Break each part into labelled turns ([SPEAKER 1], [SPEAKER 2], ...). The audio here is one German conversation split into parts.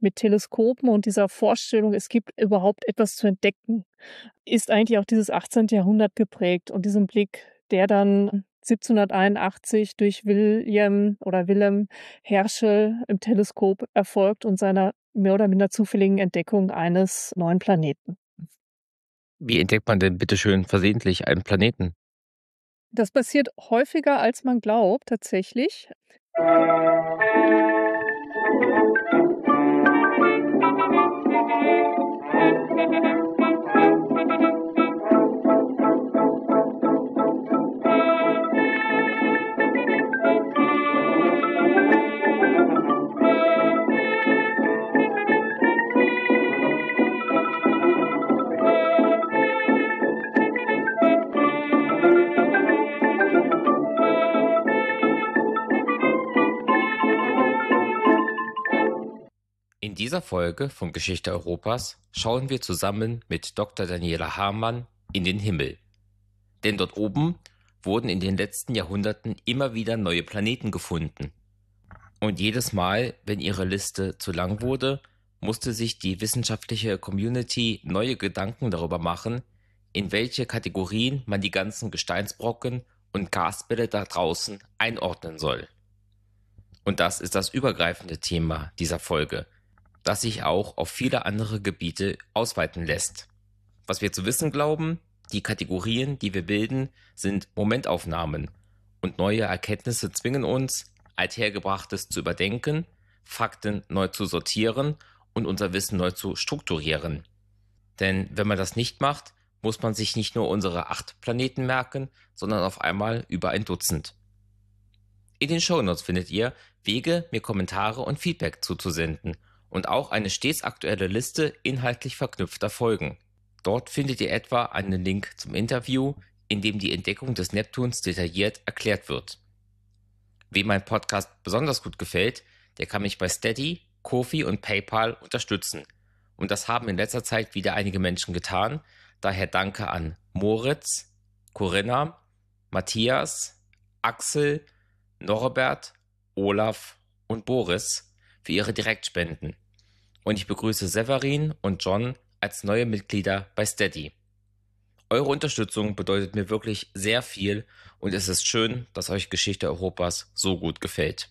[SPEAKER 1] mit Teleskopen und dieser Vorstellung, es gibt überhaupt etwas zu entdecken, ist eigentlich auch dieses 18. Jahrhundert geprägt und diesen Blick, der dann 1781 durch Wilhelm Herschel im Teleskop erfolgt und seiner mehr oder minder zufälligen Entdeckung eines neuen Planeten.
[SPEAKER 2] Wie entdeckt man denn bitte schön versehentlich einen Planeten?
[SPEAKER 1] Das passiert häufiger, als man glaubt, tatsächlich.
[SPEAKER 2] In dieser Folge von Geschichte Europas schauen wir zusammen mit Dr. Daniela Hamann in den Himmel. Denn dort oben wurden in den letzten Jahrhunderten immer wieder neue Planeten gefunden. Und jedes Mal, wenn ihre Liste zu lang wurde, musste sich die wissenschaftliche Community neue Gedanken darüber machen, in welche Kategorien man die ganzen Gesteinsbrocken und Gasbälle da draußen einordnen soll. Und das ist das übergreifende Thema dieser Folge, das sich auch auf viele andere Gebiete ausweiten lässt. Was wir zu wissen glauben, die Kategorien, die wir bilden, sind Momentaufnahmen und neue Erkenntnisse zwingen uns, Althergebrachtes zu überdenken, Fakten neu zu sortieren und unser Wissen neu zu strukturieren. Denn wenn man das nicht macht, muss man sich nicht nur unsere 8 Planeten merken, sondern auf einmal über ein Dutzend. In den Shownotes findet ihr Wege, mir Kommentare und Feedback zuzusenden und auch eine stets aktuelle Liste inhaltlich verknüpfter Folgen. Dort findet ihr etwa einen Link zum Interview, in dem die Entdeckung des Neptuns detailliert erklärt wird. Wem mein Podcast besonders gut gefällt, der kann mich bei Steady, Ko-fi und PayPal unterstützen. Und das haben in letzter Zeit wieder einige Menschen getan. Daher danke an Moritz, Corinna, Matthias, Axel, Norbert, Olaf und Boris für ihre Direktspenden. Und ich begrüße Severin und John als neue Mitglieder bei Steady. Eure Unterstützung bedeutet mir wirklich sehr viel und es ist schön, dass euch Geschichte Europas so gut gefällt.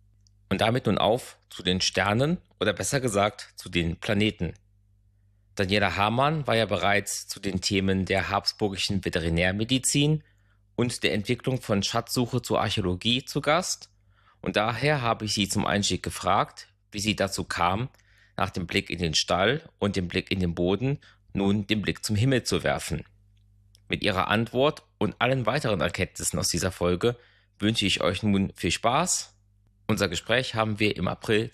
[SPEAKER 2] Und damit nun auf zu den Sternen oder besser gesagt zu den Planeten. Daniela Hamann war ja bereits zu den Themen der habsburgischen Veterinärmedizin und der Entwicklung von Schatzsuche zur Archäologie zu Gast. Und daher habe ich sie zum Einstieg gefragt, wie sie dazu kam, nach dem Blick in den Stall und dem Blick in den Boden nun den Blick zum Himmel zu werfen. Mit ihrer Antwort und allen weiteren Erkenntnissen aus dieser Folge wünsche ich euch nun viel Spaß. Unser Gespräch haben wir im April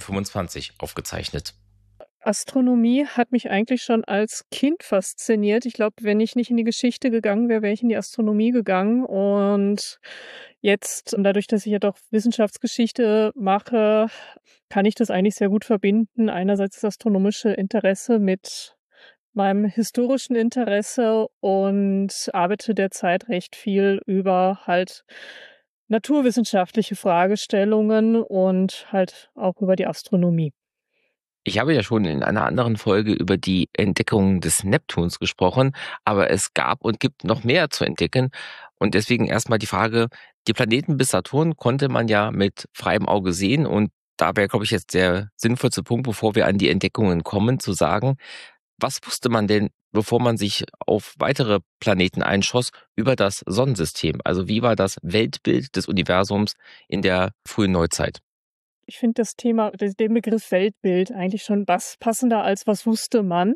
[SPEAKER 2] 2025 aufgezeichnet.
[SPEAKER 1] Astronomie hat mich eigentlich schon als Kind fasziniert. Ich glaube, wenn ich nicht in die Geschichte gegangen wäre, wäre ich in die Astronomie gegangen. Und jetzt, dadurch, dass ich ja doch Wissenschaftsgeschichte mache, kann ich das eigentlich sehr gut verbinden. Einerseits das astronomische Interesse mit meinem historischen Interesse und arbeite derzeit recht viel über halt naturwissenschaftliche Fragestellungen und halt auch über die Astronomie.
[SPEAKER 2] Ich habe ja schon in einer anderen Folge über die Entdeckung des Neptuns gesprochen, aber es gab und gibt noch mehr zu entdecken. Und deswegen erstmal die Frage, die Planeten bis Saturn konnte man ja mit freiem Auge sehen. Und da wäre, glaube ich, jetzt der sinnvollste Punkt, bevor wir an die Entdeckungen kommen, zu sagen, was wusste man denn, bevor man sich auf weitere Planeten einschoss, über das Sonnensystem? Also wie war das Weltbild des Universums in der frühen Neuzeit?
[SPEAKER 1] Ich finde das Thema, den Begriff Weltbild eigentlich schon was passender als was wusste man,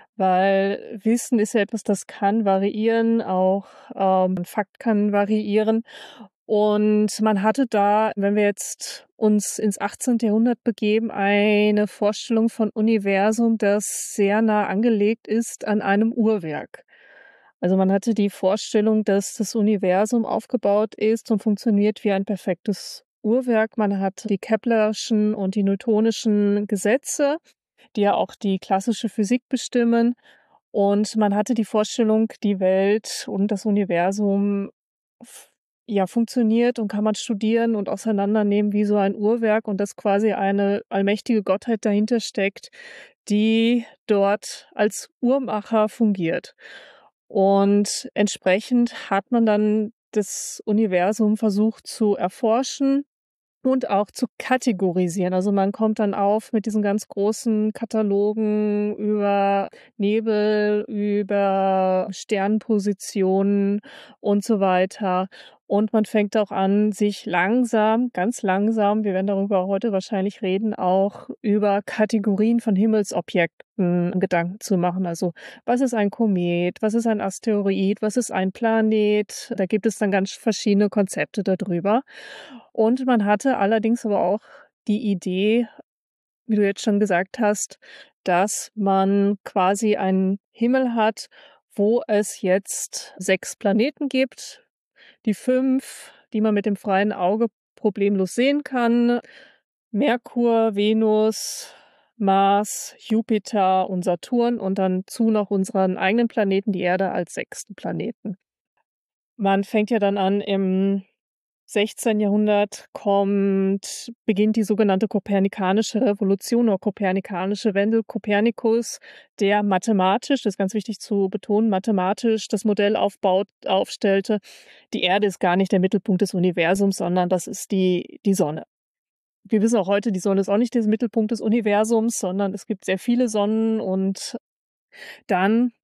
[SPEAKER 1] weil Wissen ist ja etwas, das kann variieren, auch Fakt kann variieren. Und man hatte da, wenn wir jetzt uns ins 18. Jahrhundert begeben, eine Vorstellung von Universum, das sehr nah angelegt ist an einem Uhrwerk. Also man hatte die Vorstellung, dass das Universum aufgebaut ist und funktioniert wie ein perfektes Uhrwerk. Man hat die Keplerschen und die Newtonischen Gesetze, die ja auch die klassische Physik bestimmen. Und man hatte die Vorstellung, die Welt und das Universum ja, funktioniert und kann man studieren und auseinandernehmen wie so ein Uhrwerk und dass quasi eine allmächtige Gottheit dahinter steckt, die dort als Uhrmacher fungiert. Und entsprechend hat man dann das Universum versucht zu erforschen und auch zu kategorisieren. Also, man kommt dann auf mit diesen ganz großen Katalogen über Nebel, über Sternpositionen und so weiter. Und man fängt auch an, sich langsam, ganz langsam, wir werden darüber heute wahrscheinlich reden, auch über Kategorien von Himmelsobjekten Gedanken zu machen. Also, was ist ein Komet? Was ist ein Asteroid? Was ist ein Planet? Da gibt es dann ganz verschiedene Konzepte darüber. Und man hatte allerdings aber auch die Idee, wie du jetzt schon gesagt hast, dass man quasi einen Himmel hat, wo es jetzt 6 Planeten gibt, die 5, die man mit dem freien Auge problemlos sehen kann: Merkur, Venus, Mars, Jupiter und Saturn und dann zu noch unseren eigenen Planeten, die Erde als 6. Planeten. Man fängt ja dann an im 16. Jahrhundert beginnt die sogenannte Kopernikanische Revolution oder kopernikanische Wende. Kopernikus, der mathematisch, das ist ganz wichtig zu betonen, mathematisch das Modell aufstellte, die Erde ist gar nicht der Mittelpunkt des Universums, sondern das ist die Sonne. Wir wissen auch heute, die Sonne ist auch nicht der Mittelpunkt des Universums, sondern es gibt sehr viele Sonnen und dann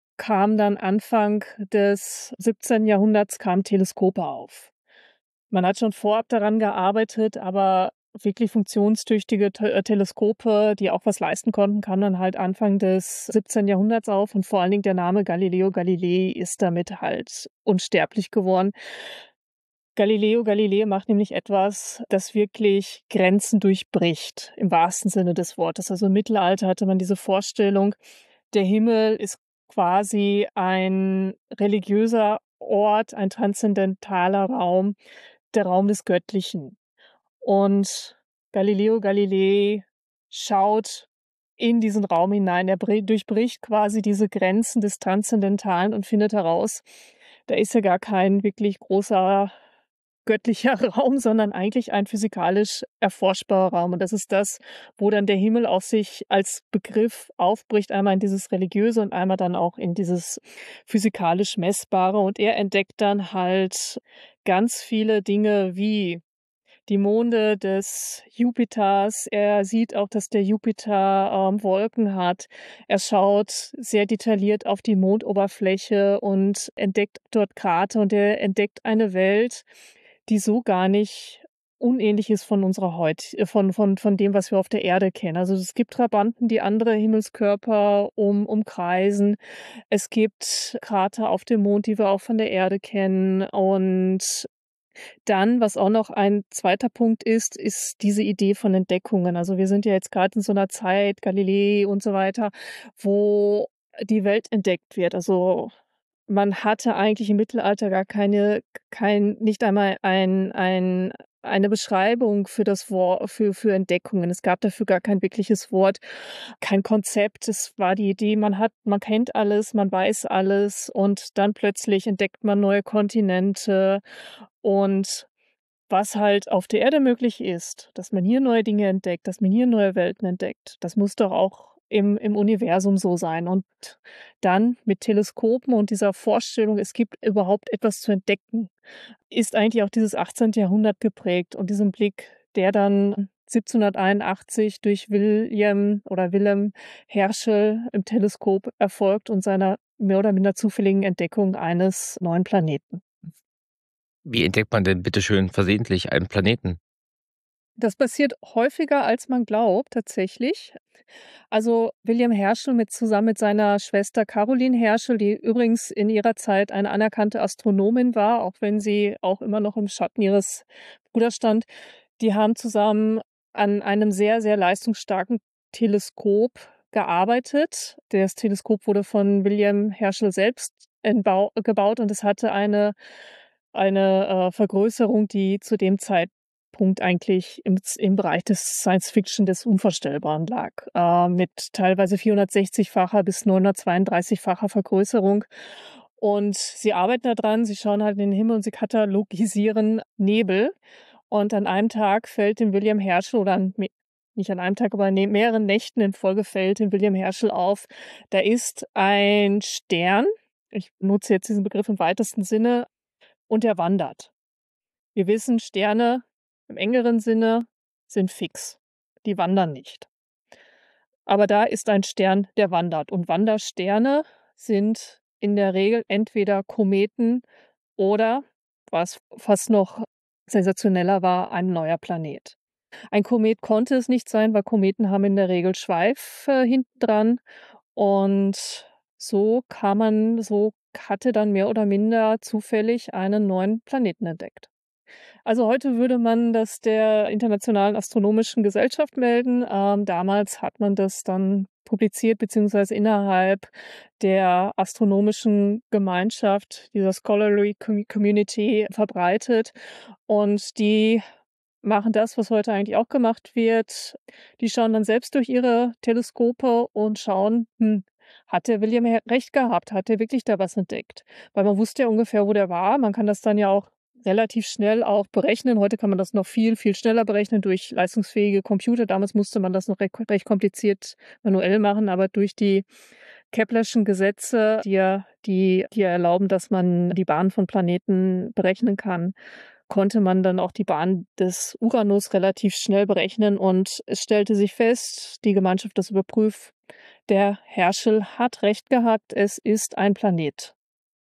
[SPEAKER 1] Anfang des 17. Jahrhunderts kamen Teleskope auf. Man hat schon vorab daran gearbeitet, aber wirklich funktionstüchtige Teleskope, die auch was leisten konnten, kamen dann halt Anfang des 17. Jahrhunderts auf und vor allen Dingen der Name Galileo Galilei ist damit halt unsterblich geworden. Galileo Galilei macht nämlich etwas, das wirklich Grenzen durchbricht, im wahrsten Sinne des Wortes. Also im Mittelalter hatte man diese Vorstellung, der Himmel ist quasi ein religiöser Ort, ein transzendentaler Raum, der Raum des Göttlichen. Und Galileo Galilei schaut in diesen Raum hinein. Er durchbricht quasi diese Grenzen des Transzendentalen und findet heraus, da ist ja gar kein wirklich großer göttlicher Raum, sondern eigentlich ein physikalisch erforschbarer Raum. Und das ist das, wo dann der Himmel auf sich als Begriff aufbricht, einmal in dieses Religiöse und einmal dann auch in dieses physikalisch Messbare. Und er entdeckt dann halt ganz viele Dinge wie die Monde des Jupiters. Er sieht auch, dass der Jupiter Wolken hat. Er schaut sehr detailliert auf die Mondoberfläche und entdeckt dort Krater und er entdeckt eine Welt, die so gar nicht unähnlich ist von unserer von dem, was wir auf der Erde kennen. Also es gibt Trabanten, die andere Himmelskörper umkreisen. Es gibt Krater auf dem Mond, die wir auch von der Erde kennen. Und dann, was auch noch ein zweiter Punkt ist diese Idee von Entdeckungen. Also wir sind ja jetzt gerade in so einer Zeit, Galilei und so weiter, wo die Welt entdeckt wird. Also man hatte eigentlich im Mittelalter gar nicht einmal eine Beschreibung für das Wort für Entdeckungen. Es gab dafür gar kein wirkliches Wort, kein Konzept. Es war die Idee, man kennt alles, man weiß alles und dann plötzlich entdeckt man neue Kontinente und was halt auf der Erde möglich ist, dass man hier neue Dinge entdeckt, dass man hier neue Welten entdeckt, das muss doch auch im Universum so sein. Und dann mit Teleskopen und dieser Vorstellung, es gibt überhaupt etwas zu entdecken, ist eigentlich auch dieses 18. Jahrhundert geprägt und diesen Blick, der dann 1781 durch Wilhelm Herschel im Teleskop erfolgt und seiner mehr oder minder zufälligen Entdeckung eines neuen Planeten.
[SPEAKER 2] Wie entdeckt man denn bitte schön versehentlich einen Planeten?
[SPEAKER 1] Das passiert häufiger, als man glaubt, tatsächlich. Also William Herschel zusammen mit seiner Schwester Caroline Herschel, die übrigens in ihrer Zeit eine anerkannte Astronomin war, auch wenn sie auch immer noch im Schatten ihres Bruders stand, die haben zusammen an einem sehr, sehr leistungsstarken Teleskop gearbeitet. Das Teleskop wurde von William Herschel selbst gebaut und es hatte eine Vergrößerung, die zu dem Zeitpunkt eigentlich im Bereich des Science Fiction des Unvorstellbaren lag, mit teilweise 460-facher bis 932-facher Vergrößerung. Und sie arbeiten da dran, sie schauen halt in den Himmel und sie katalogisieren Nebel. Und an einem Tag fällt dem William Herschel oder nicht an einem Tag, aber in mehreren Nächten in Folge fällt dem William Herschel auf, da ist ein Stern, ich nutze jetzt diesen Begriff im weitesten Sinne, und der wandert. Wir wissen, Sterne im engeren Sinne sind fix. Die wandern nicht. Aber da ist ein Stern, der wandert. Und Wandersterne sind in der Regel entweder Kometen oder, was fast noch sensationeller war, ein neuer Planet. Ein Komet konnte es nicht sein, weil Kometen haben in der Regel Schweif hinten dran. Und so hatte dann mehr oder minder zufällig einen neuen Planeten entdeckt. Also heute würde man das der Internationalen Astronomischen Gesellschaft melden. Damals hat man das dann publiziert beziehungsweise innerhalb der astronomischen Gemeinschaft, dieser Scholarly Community verbreitet. Und die machen das, was heute eigentlich auch gemacht wird. Die schauen dann selbst durch ihre Teleskope und schauen, hat der William recht gehabt? Hat der wirklich da was entdeckt? Weil man wusste ja ungefähr, wo der war. Man kann das dann ja auch relativ schnell auch berechnen. Heute kann man das noch viel, viel schneller berechnen durch leistungsfähige Computer. Damals musste man das noch recht kompliziert manuell machen, aber durch die Keplerschen Gesetze, die erlauben, dass man die Bahn von Planeten berechnen kann, konnte man dann auch die Bahn des Uranus relativ schnell berechnen und es stellte sich fest, die Gemeinschaft das überprüft, der Herschel hat recht gehabt, es ist ein Planet.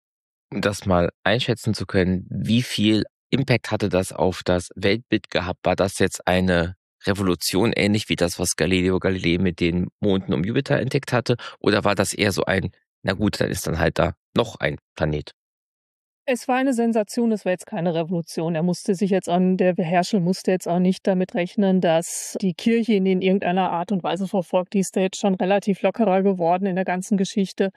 [SPEAKER 2] Um das mal einschätzen zu können, wie viel Impact hatte das auf das Weltbild gehabt? War das jetzt eine Revolution, ähnlich wie das, was Galileo Galilei mit den Monden um Jupiter entdeckt hatte? Oder war das eher so ein, na gut, dann ist dann halt da noch ein Planet?
[SPEAKER 1] Es war eine Sensation, es war jetzt keine Revolution. Der Herschel musste jetzt auch nicht damit rechnen, dass die Kirche ihn in irgendeiner Art und Weise verfolgt. Die ist ja jetzt schon relativ lockerer geworden in der ganzen Geschichte.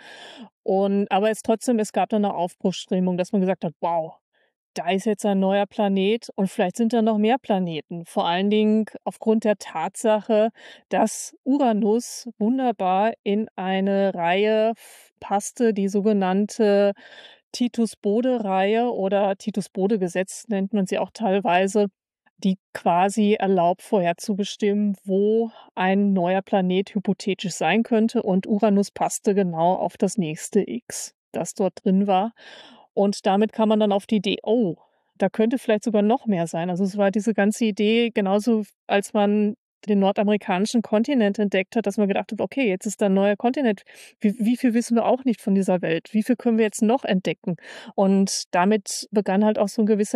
[SPEAKER 1] Aber es gab dann eine Aufbruchsstimmung, dass man gesagt hat: „Wow, da ist jetzt ein neuer Planet und vielleicht sind da noch mehr Planeten." Vor allen Dingen aufgrund der Tatsache, dass Uranus wunderbar in eine Reihe passte, die sogenannte Titus-Bode-Reihe oder Titus-Bode-Gesetz nennt man sie auch teilweise, die quasi erlaubt, vorherzubestimmen, wo ein neuer Planet hypothetisch sein könnte. Und Uranus passte genau auf das nächste X, das dort drin war. Und damit kam man dann auf die Idee: „Oh, da könnte vielleicht sogar noch mehr sein." Also, es war diese ganze Idee genauso, als man den nordamerikanischen Kontinent entdeckt hat, dass man gedacht hat: „Okay, jetzt ist da 'n neuer Kontinent. Wie viel wissen wir auch nicht von dieser Welt? Wie viel können wir jetzt noch entdecken?" Und damit begann halt auch so 'n gewisser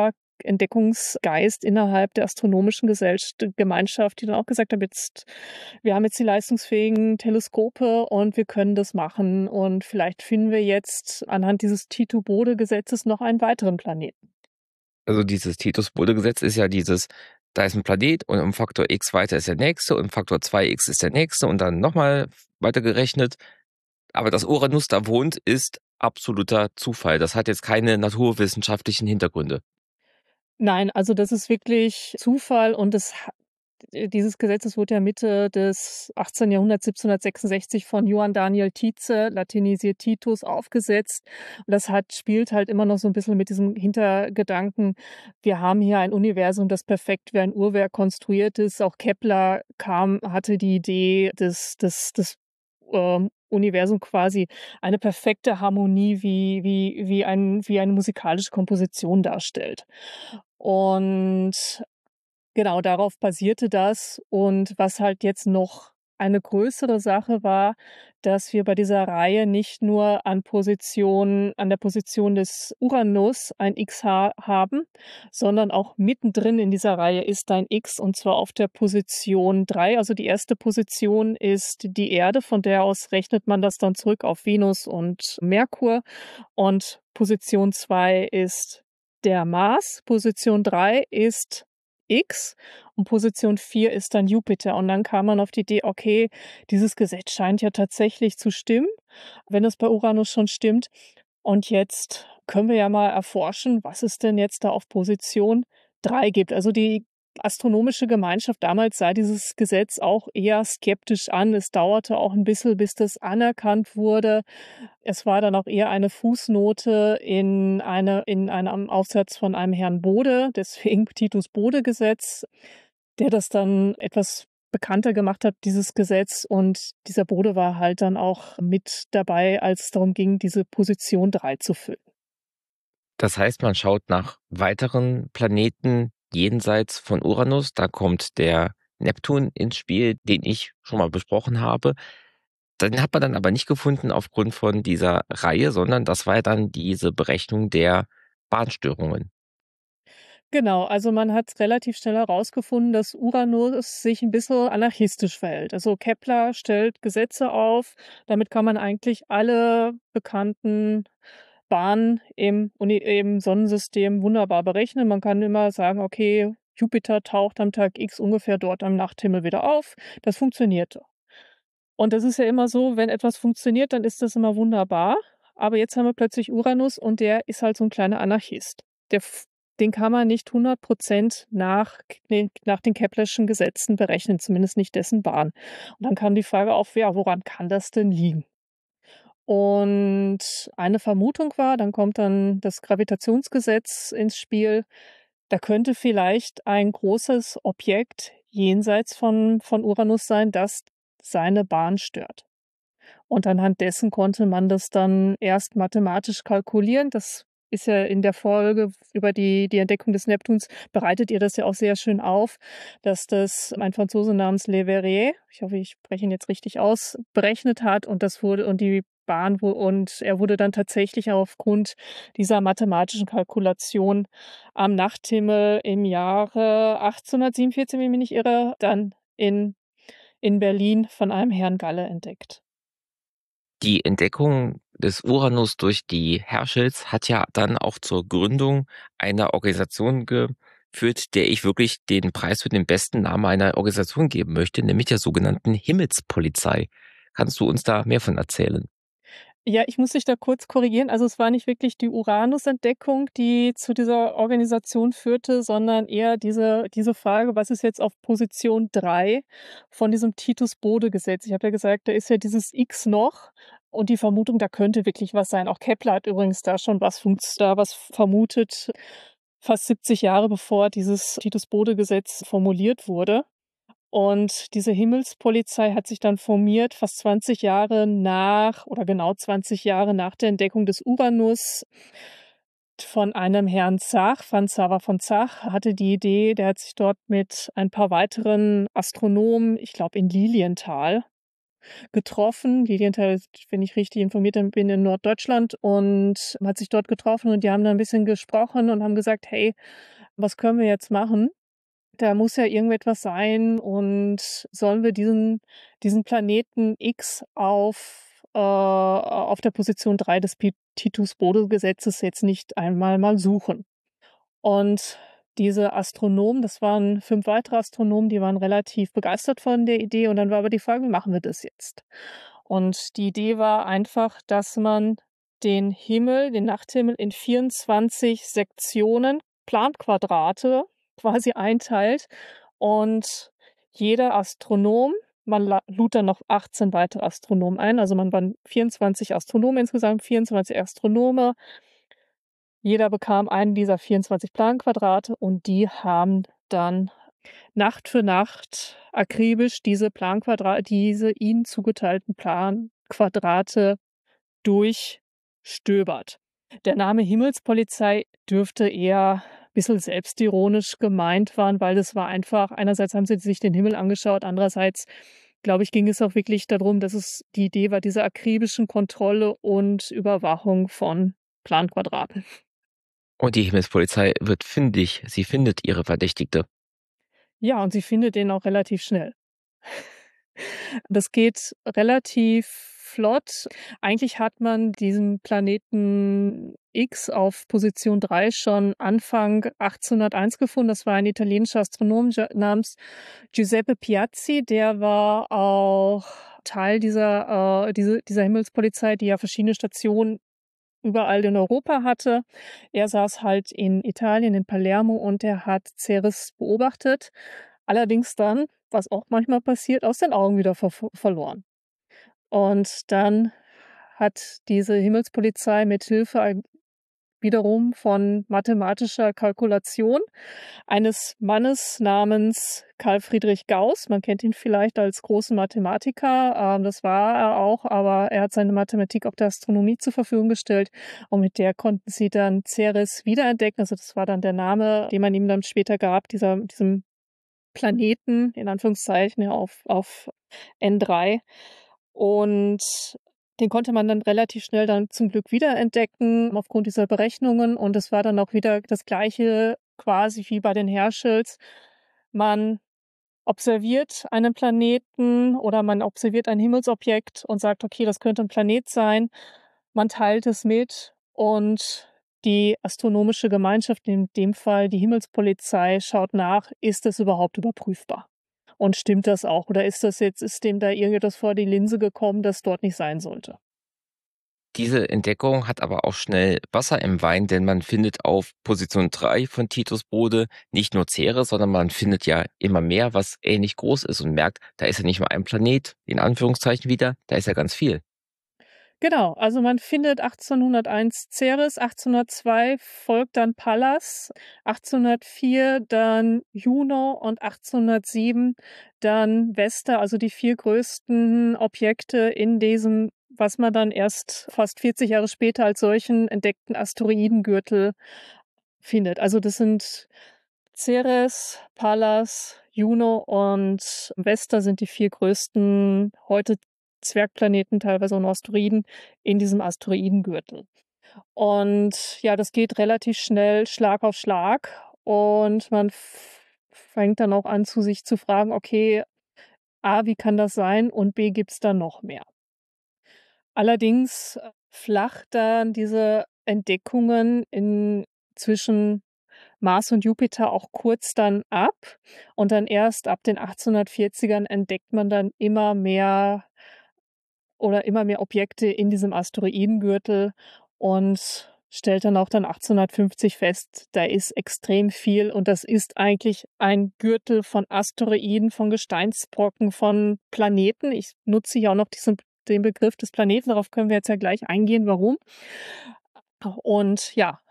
[SPEAKER 1] Entdeckungsgeist innerhalb der astronomischen Gemeinschaft, die dann auch gesagt haben: Wir haben jetzt die leistungsfähigen Teleskope und wir können das machen und vielleicht finden wir jetzt anhand dieses Tito-Bode-Gesetzes noch einen weiteren Planeten."
[SPEAKER 2] Also dieses Titus-Bode-Gesetz ist ja dieses, da ist ein Planet und um Faktor X weiter ist der nächste und Faktor 2x ist der nächste und dann nochmal weitergerechnet. Aber dass Uranus da wohnt, ist absoluter Zufall. Das hat jetzt keine naturwissenschaftlichen Hintergründe.
[SPEAKER 1] Nein, also das ist wirklich Zufall und dieses Gesetz, das wurde ja Mitte des 18. Jahrhunderts, 1766 von Johann Daniel Tietze, latinisiert Titus, aufgesetzt. Und spielt halt immer noch so ein bisschen mit diesem Hintergedanken, wir haben hier ein Universum, das perfekt wie ein Uhrwerk konstruiert ist. Auch Kepler hatte die Idee des Universum quasi eine perfekte Harmonie wie eine musikalische Komposition darstellt. Und genau, darauf basierte das. Und was halt jetzt noch eine größere Sache war, dass wir bei dieser Reihe nicht nur an der Position des Uranus ein X haben, sondern auch mittendrin in dieser Reihe ist ein X, und zwar auf der Position 3. Also die erste Position ist die Erde, von der aus rechnet man das dann zurück auf Venus und Merkur. Und Position 2 ist der Mars, Position 3 ist X und Position 4 ist dann Jupiter. Und dann kam man auf die Idee, okay, dieses Gesetz scheint ja tatsächlich zu stimmen, wenn es bei Uranus schon stimmt. Und jetzt können wir ja mal erforschen, was es denn jetzt da auf Position 3 gibt. Also die astronomische Gemeinschaft damals sah dieses Gesetz auch eher skeptisch an. Es dauerte auch ein bisschen, bis das anerkannt wurde. Es war dann auch eher eine Fußnote in einem Aufsatz von einem Herrn Bode, deswegen Titus-Bode-Gesetz, der das dann etwas bekannter gemacht hat, dieses Gesetz. Und dieser Bode war halt dann auch mit dabei, als es darum ging, diese Position 3 zu füllen.
[SPEAKER 2] Das heißt, man schaut nach weiteren Planeten jenseits von Uranus. Da kommt der Neptun ins Spiel, den ich schon mal besprochen habe. Den hat man dann aber nicht gefunden aufgrund von dieser Reihe, sondern das war ja dann diese Berechnung der Bahnstörungen.
[SPEAKER 1] Genau, also man hat relativ schnell herausgefunden, dass Uranus sich ein bisschen anarchistisch verhält. Also Kepler stellt Gesetze auf, damit kann man eigentlich alle bekannten Bahnen im Sonnensystem wunderbar berechnen. Man kann immer sagen: „Okay, Jupiter taucht am Tag X ungefähr dort am Nachthimmel wieder auf.“ Das funktionierte. Und das ist ja immer so, wenn etwas funktioniert, dann ist das immer wunderbar. Aber jetzt haben wir plötzlich Uranus und der ist halt so 'n kleiner Anarchist. Der f Den kann man nicht 100% nach den Keplerschen Gesetzen berechnen, zumindest nicht dessen Bahn. Und dann kam die Frage auf, ja, woran kann das denn liegen? Und eine Vermutung war, dann kommt dann das Gravitationsgesetz ins Spiel, da könnte vielleicht ein großes Objekt jenseits von Uranus sein, das seine Bahn stört. Und anhand dessen konnte man das dann erst mathematisch kalkulieren. Das ist ja in der Folge über die Entdeckung des Neptuns bereitet ihr das ja auch sehr schön auf, dass das ein Franzose namens Leverrier, ich hoffe, ich spreche ihn jetzt richtig aus, berechnet hat und das wurde und die Bahn wo und er wurde dann tatsächlich aufgrund dieser mathematischen Kalkulation am Nachthimmel im Jahre 1847, wenn ich mich nicht irre, dann in Berlin von einem Herrn Galle entdeckt.
[SPEAKER 2] Die Entdeckung des Uranus durch die Herschels hat ja dann auch zur Gründung einer Organisation geführt, der ich wirklich den Preis für den besten Namen einer Organisation geben möchte, nämlich der sogenannten Himmelspolizei. Kannst du uns da mehr von erzählen?
[SPEAKER 1] Ja, ich muss dich da kurz korrigieren. Also, es war nicht wirklich die Uranus-Entdeckung, die zu dieser Organisation führte, sondern eher diese Frage: „Was ist jetzt auf Position 3 von diesem Titus-Bode-Gesetz?“ Ich habe ja gesagt, da ist ja dieses X noch und die Vermutung, da könnte wirklich was sein. Auch Kepler hat übrigens da schon was vermutet, fast 70 Jahre bevor dieses Titus-Bode-Gesetz formuliert wurde. Und diese Himmelspolizei hat sich dann formiert, fast 20 Jahre nach oder genau 20 Jahre nach der Entdeckung des Uranus von einem Herrn Zach. Franz Xaver von Zach hatte die Idee, der hat sich dort mit ein paar weiteren Astronomen, ich glaube in Lilienthal, getroffen. Lilienthal ist, wenn ich richtig informiert bin, in Norddeutschland und hat sich dort getroffen und die haben dann 'n bisschen gesprochen und haben gesagt: „Hey, was können wir jetzt machen?“ Da muss ja irgendetwas sein und sollen wir diesen Planeten X auf der Position 3 des Titus-Bode-Gesetzes jetzt nicht einmal mal suchen? Und diese Astronomen, das waren 5 weitere Astronomen, die waren relativ begeistert von der Idee und dann war aber die Frage: „Wie machen wir das jetzt?“ Und die Idee war einfach, dass man den Nachthimmel in 24 Sektionen, Planquadrate quasi einteilt und jeder Astronom man lud dann noch 18 weitere Astronomen ein, also man waren 24 Astronomen insgesamt, 24 Astronome. Jeder bekam einen dieser 24 Planquadrate und die haben dann Nacht für Nacht akribisch diese ihnen zugeteilten Planquadrate durchstöbert. Der Name Himmelspolizei dürfte eher bisschen selbstironisch gemeint waren, weil das war einfach einerseits haben sie sich den Himmel angeschaut, andererseits, glaube ich, ging es auch wirklich darum, dass es die Idee war dieser akribischen Kontrolle und Überwachung von Planquadraten.
[SPEAKER 2] Und die Himmelspolizei wird fündig. Sie findet ihre Verdächtigte.
[SPEAKER 1] Ja, und sie findet den auch relativ schnell. Das geht relativ flott. Eigentlich hat man diesen Planeten X auf Position 3 schon Anfang 1801 gefunden. Das war ein italienischer Astronom namens Giuseppe Piazzi. Der war auch Teil dieser Himmelspolizei, die ja verschiedene Stationen überall in Europa hatte. Er saß halt in Italien, in Palermo, und er hat Ceres beobachtet, allerdings dann, was auch manchmal passiert, aus den Augen wieder verloren. Und dann hat diese Himmelspolizei mit Hilfe wiederum von mathematischer Kalkulation eines Mannes namens Carl Friedrich Gauß. Man kennt ihn vielleicht als großen Mathematiker, das war er auch, aber er hat seine Mathematik auch der Astronomie zur Verfügung gestellt und mit der konnten sie dann Ceres wiederentdecken. Also, das war dann der Name, den man ihm dann später gab, diesem Planeten in Anführungszeichen, ja, auf N3. Und den konnte man dann relativ schnell dann zum Glück wiederentdecken aufgrund dieser Berechnungen, und es war dann auch wieder das Gleiche quasi wie bei den Herschels. Man observiert einen Planeten oder man observiert ein Himmelsobjekt und sagt: „Okay, das könnte ein Planet sein." Man teilt es mit und die astronomische Gemeinschaft, in dem Fall die Himmelspolizei, schaut nach: Ist das überhaupt überprüfbar? Und stimmt das auch? Oder ist dem da irgendetwas vor die Linse gekommen, das dort nicht sein sollte?
[SPEAKER 2] Diese Entdeckung hat aber auch schnell Wasser im Wein, denn man findet auf Position 3 von Titos Bode nicht nur Ceres, sondern man findet ja immer mehr, was ähnlich groß ist und merkt, da ist ja nicht nur ein Planet, in Anführungszeichen wieder, da ist ja ganz viel.
[SPEAKER 1] Genau, also man findet 1801 Ceres, 1802 folgt dann Pallas, 1804 dann Juno und 1807 dann Vesta, also die 4 größten Objekte in diesem, was man dann erst fast 40 Jahre später als solchen entdeckten Asteroidengürtel findet. Also das sind Ceres, Pallas, Juno und Vesta sind die 4 größten heute Zwergplaneten, teilweise auch noch Asteroiden, in diesem Asteroidengürtel. Und ja, das geht relativ schnell, Schlag auf Schlag, und man fängt dann auch an, sich zu fragen: „Okay, A, wie kann das sein, und B, gibt's da noch mehr?" Allerdings flacht dann diese Entdeckungen zwischen Mars und Jupiter auch kurz dann ab, und dann erst ab den 1840ern entdeckt man dann immer mehr Objekte in diesem Asteroidengürtel und stellt dann auch dann 1850 fest, da ist extrem viel, und das ist eigentlich ein Gürtel von Asteroiden, von Gesteinsbrocken, von Planeten. Ich nutze hier auch noch den Begriff des Planeten, darauf können wir jetzt ja gleich eingehen, warum. Und ja,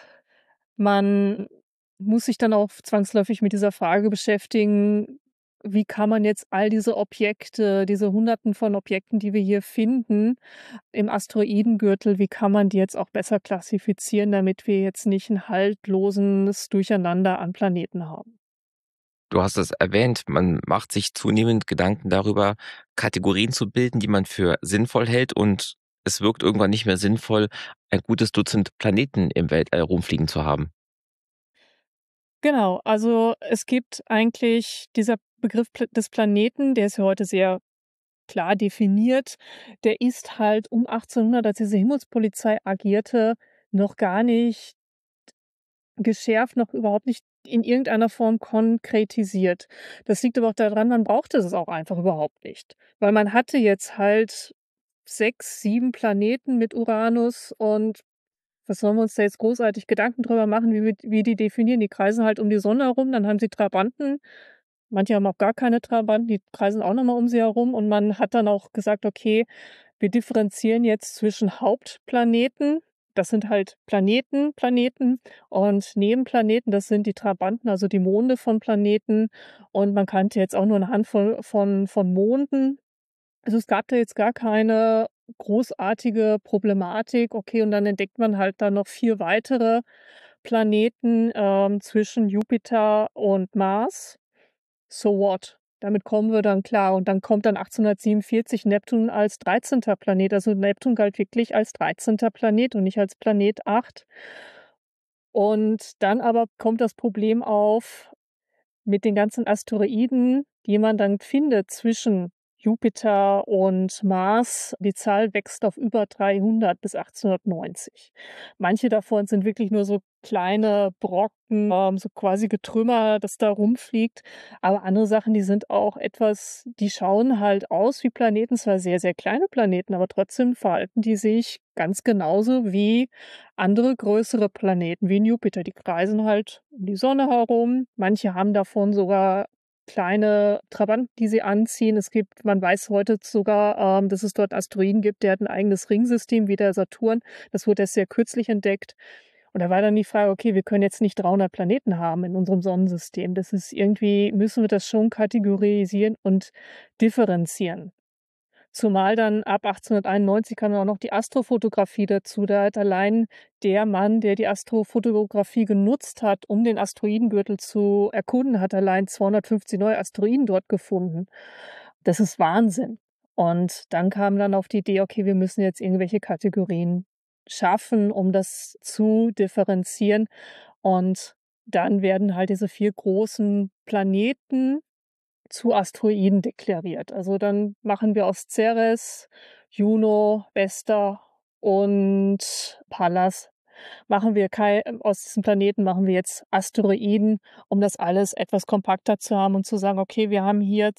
[SPEAKER 1] man muss sich dann auch zwangsläufig mit dieser Frage beschäftigen: Wie kann man jetzt all diese Objekte, diese Hunderten von Objekten, die wir hier finden im Asteroidengürtel, wie kann man die jetzt auch besser klassifizieren, damit wir jetzt nicht ein haltloses Durcheinander an Planeten haben?
[SPEAKER 2] Du hast es erwähnt, man macht sich zunehmend Gedanken darüber, Kategorien zu bilden, die man für sinnvoll hält und es wirkt irgendwann nicht mehr sinnvoll, ein gutes Dutzend Planeten im Weltall rumfliegen zu haben.
[SPEAKER 1] Genau, also es gibt eigentlich dieser Begriff des Planeten, der ist ja heute sehr klar definiert. Der ist halt um 1800, als diese Himmelspolizei agierte, noch gar nicht geschärft, noch überhaupt nicht in irgendeiner Form konkretisiert. Das liegt aber auch daran, man brauchte es auch einfach überhaupt nicht, weil man hatte jetzt halt 6, 7 Planeten mit Uranus, und was sollen wir uns da jetzt großartig Gedanken drüber machen, wie die definieren? Die kreisen halt um die Sonne herum, dann haben sie Trabanten. Manche haben auch gar keine Trabanten, die kreisen auch noch mal um sie herum, und man hat dann auch gesagt: „Okay, wir differenzieren jetzt zwischen Hauptplaneten." Das sind halt Planeten, und Nebenplaneten, das sind die Trabanten, also die Monde von Planeten. Und man kannte jetzt auch nur eine Handvoll von Monden. Also, es gab da jetzt gar keine großartige Problematik. Okay, und dann entdeckt man halt dann noch 4 weitere Planeten, zwischen Jupiter und Mars. So what? Damit kommen wir dann klar. Und dann kommt dann 1847 Neptun als 13. Planet. Also, Neptun galt wirklich als 13. Planet und nicht als Planet 8. Und dann aber kommt das Problem auf mit den ganzen Asteroiden, die man dann findet zwischen Jupiter und Mars. Die Zahl wächst auf über 300 bis 1890. Manche davon sind wirklich nur so kleine Brocken, so quasi Getrümmer, das da rumfliegt. Aber andere Sachen, die schauen halt aus wie Planeten, zwar sehr, sehr kleine Planeten, aber trotzdem verhalten die sich ganz genauso wie andere größere Planeten wie Jupiter. Die kreisen halt um die Sonne herum. Manche haben davon sogar kleine Trabanten, die sie anziehen. Man weiß heute sogar, dass es dort Asteroiden gibt, der hat ein eigenes Ringsystem wie der Saturn. Das wurde erst sehr kürzlich entdeckt. Und da war dann die Frage: „Okay, wir können jetzt nicht 300 Planeten haben in unserem Sonnensystem. Das ist irgendwie müssen wir das schon kategorisieren und differenzieren." Zumal dann ab 1891 kam dann auch noch die Astrofotografie dazu. Da hat allein der Mann, der die Astrofotografie genutzt hat, um den Asteroidengürtel zu erkunden, hat allein 250 neue Asteroiden dort gefunden. Das ist Wahnsinn. Und dann kam dann auf die Idee: „Okay, wir müssen jetzt irgendwelche Kategorien schaffen, um das zu differenzieren." Und dann werden halt diese 4 großen Planeten zu Asteroiden deklariert. Also, dann machen wir aus Ceres, Juno, Vesta und Pallas aus diesen Planeten machen wir jetzt Asteroiden, um das alles etwas kompakter zu haben und zu sagen: „Okay, wir haben hier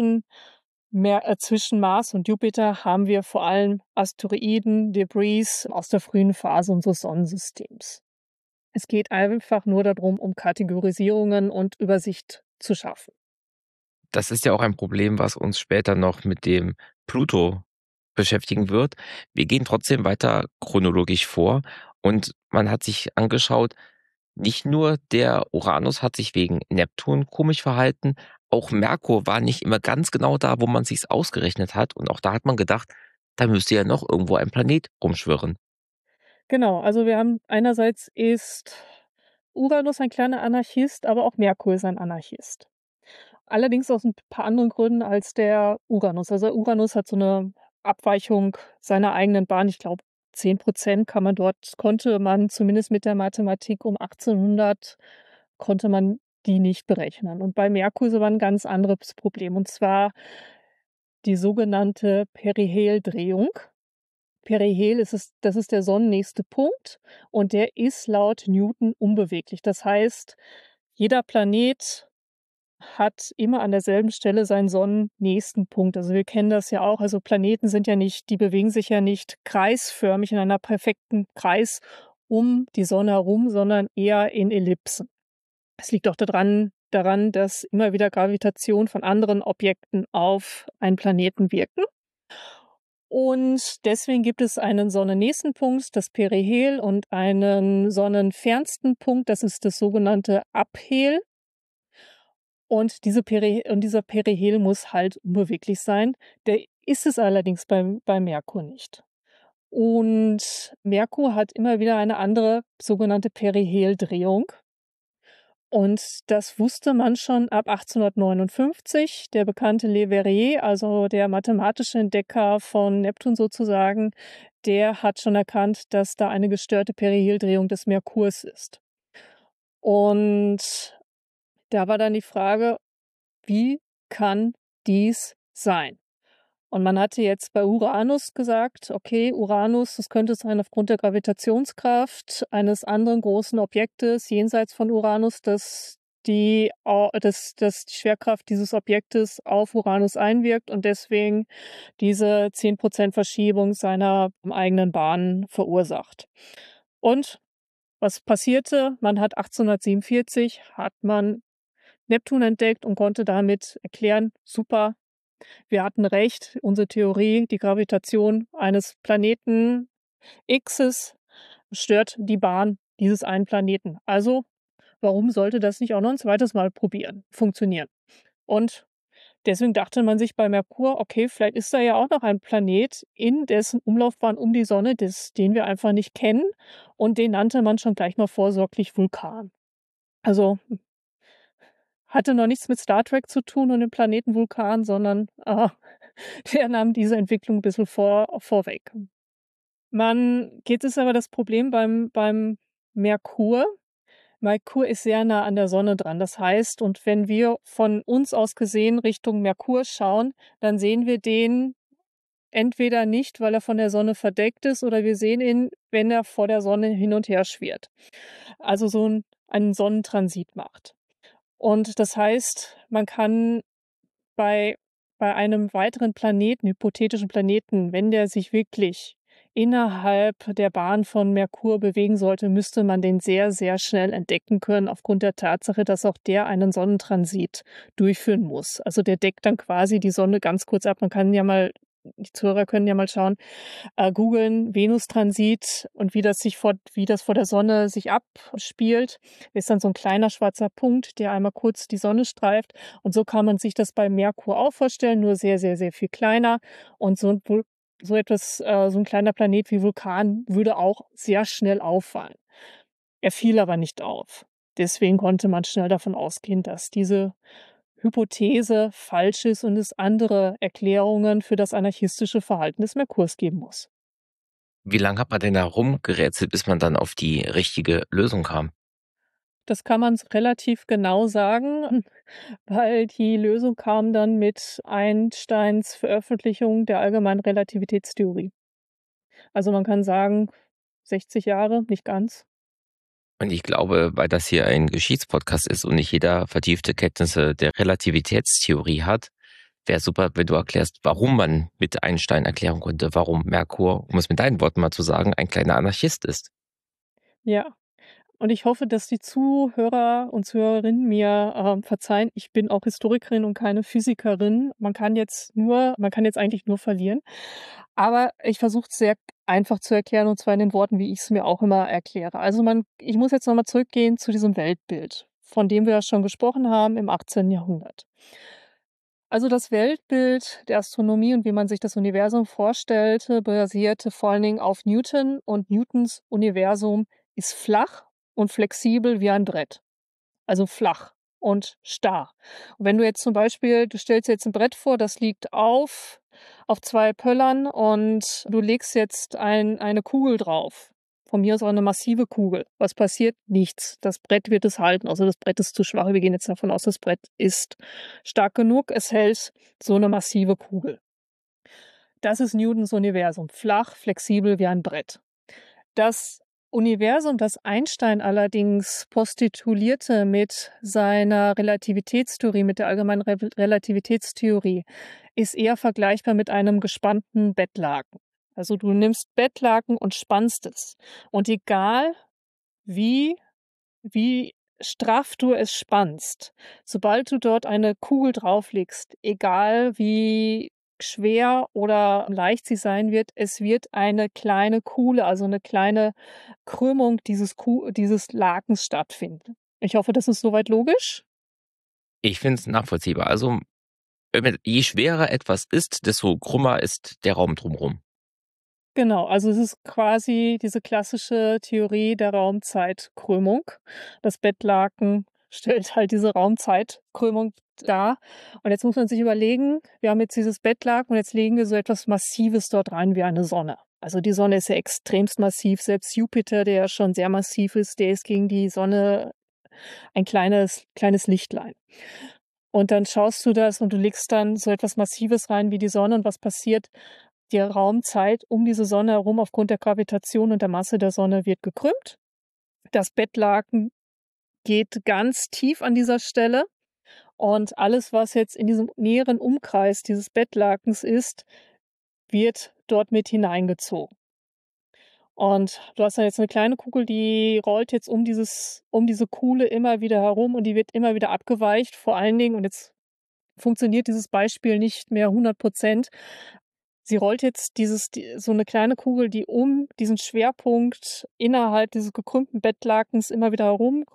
[SPEAKER 1] zwischen Mars und Jupiter haben wir vor allem Asteroiden, Debris aus der frühen Phase unseres Sonnensystems." Es geht einfach nur darum, um Kategorisierungen und Übersicht zu schaffen.
[SPEAKER 2] Das ist ja auch ein Problem, was uns später noch mit dem Pluto beschäftigen wird. Wir gehen trotzdem weiter chronologisch vor und man hat sich angeschaut, nicht nur der Uranus hat sich wegen Neptun komisch verhalten, auch Merkur war nicht immer ganz genau da, wo man sich's ausgerechnet hat und auch da hat man gedacht, da müsste ja noch irgendwo ein Planet rumschwirren.
[SPEAKER 1] Genau, also wir haben einerseits ist Uranus ein kleiner Anarchist, aber auch Merkur ist ein Anarchist. Allerdings aus ein paar anderen Gründen als der Uranus. Also, Uranus hat so eine Abweichung seiner eigenen Bahn. Ich glaube, 10% konnte man zumindest mit der Mathematik um 1800 konnte man die nicht berechnen. Und bei Merkur ist aber 'n ganz anderes Problem, und zwar die sogenannte Periheldrehung. Perihel das ist der sonnennächste Punkt und der ist laut Newton unbeweglich. Das heißt, jeder Planet hat immer an derselben Stelle seinen sonnennächsten Punkt. Also, wir kennen das ja auch. Also, Planeten sind ja nicht die bewegen sich ja nicht kreisförmig in einer perfekten Kreis um die Sonne herum, sondern eher in Ellipsen. Es liegt auch daran, dass immer wieder Gravitation von anderen Objekten auf einen Planeten wirken. Und deswegen gibt es einen sonnennächsten Punkt, das Perihel, und einen sonnenfernsten Punkt, das ist das sogenannte Aphel. Und dieser Perihel muss halt unbeweglich sein. Der ist es allerdings bei Merkur nicht. Und Merkur hat immer wieder eine andere sogenannte Periheldrehung. Und das wusste man schon ab 1859. Der bekannte Leverrier, also der mathematische Entdecker von Neptun sozusagen, der hat schon erkannt, dass da eine gestörte Periheldrehung des Merkurs ist. Und da war dann die Frage: Wie kann dies sein? Und man hatte jetzt bei Uranus gesagt: „Okay, Uranus, das könnte sein aufgrund der Gravitationskraft eines anderen großen Objektes jenseits von Uranus, dass die Schwerkraft dieses Objektes auf Uranus einwirkt und deswegen diese 10% Verschiebung seiner eigenen Bahn verursacht." Und was passierte? Man hat 1847 hat man Neptun entdeckt und konnte damit erklären: „Super, wir hatten recht, unsere Theorie, die Gravitation eines Planeten Xs stört die Bahn dieses einen Planeten. Also, warum sollte das nicht auch noch ein zweites Mal funktionieren?" Und deswegen dachte man sich bei Merkur: „Okay, vielleicht ist da ja auch noch ein Planet in dessen Umlaufbahn um die Sonne, den wir einfach nicht kennen." Und den nannte man schon gleich mal vorsorglich Vulkan. Also, hatte noch nichts mit Star Trek zu tun und dem Planeten Vulkan, sondern, der nahm diese Entwicklung 'n bisschen vorweg. Jetzt ist aber das Problem beim Merkur. Merkur ist sehr nah an der Sonne dran. Das heißt, und wenn wir von uns aus gesehen Richtung Merkur schauen, dann sehen wir den entweder nicht, weil er von der Sonne verdeckt ist, oder wir sehen ihn, wenn er vor der Sonne hin und her schwirrt. Also so einen Sonnentransit macht. Und das heißt, man kann bei bei einem weiteren Planeten, hypothetischen Planeten, wenn der sich wirklich innerhalb der Bahn von Merkur bewegen sollte, müsste man den sehr, sehr schnell entdecken können, aufgrund der Tatsache, dass auch der einen Sonnentransit durchführen muss. Also, der deckt dann quasi die Sonne ganz kurz ab. Man kann ja mal Die Zuhörer können ja mal schauen, googeln Venustransit und wie das vor der Sonne sich abspielt. Ist dann so ein kleiner schwarzer Punkt, der einmal kurz die Sonne streift. Und so kann man sich das bei Merkur auch vorstellen, nur sehr, sehr, sehr viel kleiner. Und so ein kleiner Planet wie Vulkan würde auch sehr schnell auffallen. Er fiel aber nicht auf. Deswegen konnte man schnell davon ausgehen, dass diese Hypothese falsch ist und es andere Erklärungen für das anarchistische Verhalten des Merkurs geben muss.
[SPEAKER 2] Wie lange hat man denn da rumgerätselt, bis man dann auf die richtige Lösung kam?
[SPEAKER 1] Das kann man relativ genau sagen, weil die Lösung kam dann mit Einsteins Veröffentlichung der allgemeinen Relativitätstheorie. Also, man kann sagen, 60 Jahre, nicht ganz.
[SPEAKER 2] Und ich glaube, weil das hier ein Geschichtspodcast ist und nicht jeder vertiefte Kenntnisse der Relativitätstheorie hat, wäre super, wenn du erklärst, warum man mit Einstein erklären konnte, warum Merkur, um es mit deinen Worten mal zu sagen, ein kleiner Anarchist ist.
[SPEAKER 1] Ja. Und ich hoffe, dass die Zuhörer und Zuhörerinnen mir, verzeihen. Ich bin auch Historikerin und keine Physikerin. Man kann jetzt eigentlich nur verlieren. Aber ich versuche es sehr einfach zu erklären, und zwar in den Worten, wie ich es mir auch immer erkläre. Also, ich muss jetzt noch mal zurückgehen zu diesem Weltbild, von dem wir ja schon gesprochen haben im 18. Jahrhundert. Also, das Weltbild der Astronomie und wie man sich das Universum vorstellte, basierte vor allen Dingen auf Newton, und Newtons Universum ist flach und flexibel wie ein Brett. Also flach und starr. Und wenn du stellst dir jetzt ein Brett vor, das liegt auf 2 Pöllern, und du legst jetzt eine Kugel drauf. Von mir aus auch 'ne massive Kugel. Was passiert? Nichts. Das Brett wird es halten, außer das Brett ist zu schwach. Wir gehen jetzt davon aus, das Brett ist stark genug. Es hält so 'ne massive Kugel. Das ist Newtons Universum, flach, flexibel wie ein Brett. Das Universum, das Einstein allerdings postulierte mit seiner Relativitätstheorie, mit der allgemeinen Relativitätstheorie, ist eher vergleichbar mit einem gespannten Bettlaken. Also, du nimmst Bettlaken und spannst es. Und egal wie wie straff du es spannst, sobald du dort eine Kugel drauflegst, egal wie schwer oder leicht sie sein wird, es wird eine kleine Kuhle, also eine kleine Krümmung dieses Lakens stattfinden. Ich hoffe, das ist soweit logisch?
[SPEAKER 2] Ich finde es nachvollziehbar. Also, je schwerer etwas ist, desto krummer ist der Raum drumherum.
[SPEAKER 1] Genau, also es ist quasi diese klassische Theorie der Raumzeitkrümmung. Das Bettlaken stellt halt diese Raumzeitkrümmung dar. Und jetzt muss man sich überlegen, wir haben jetzt dieses Bettlaken und jetzt legen wir so etwas Massives dort rein wie eine Sonne. Also die Sonne ist ja extremst massiv. Selbst Jupiter, der ja schon sehr massiv ist, der ist gegen die Sonne ein kleines Lichtlein. Und dann schaust du das und du legst dann so etwas Massives rein wie die Sonne, und was passiert? Die Raumzeit um diese Sonne herum aufgrund der Gravitation und der Masse der Sonne wird gekrümmt. Das Bettlaken geht ganz tief an dieser Stelle, und alles, was jetzt in diesem näheren Umkreis dieses Bettlakens ist, wird dort mit hineingezogen. Und du hast da jetzt eine kleine Kugel, die rollt jetzt um diese Kuhle immer wieder herum, und die wird immer wieder abgeweicht. Vor allen Dingen, und jetzt funktioniert dieses Beispiel nicht mehr 100%. Sie rollt jetzt so eine kleine Kugel, die um diesen Schwerpunkt innerhalb dieses gekrümmten Bettlakens immer wieder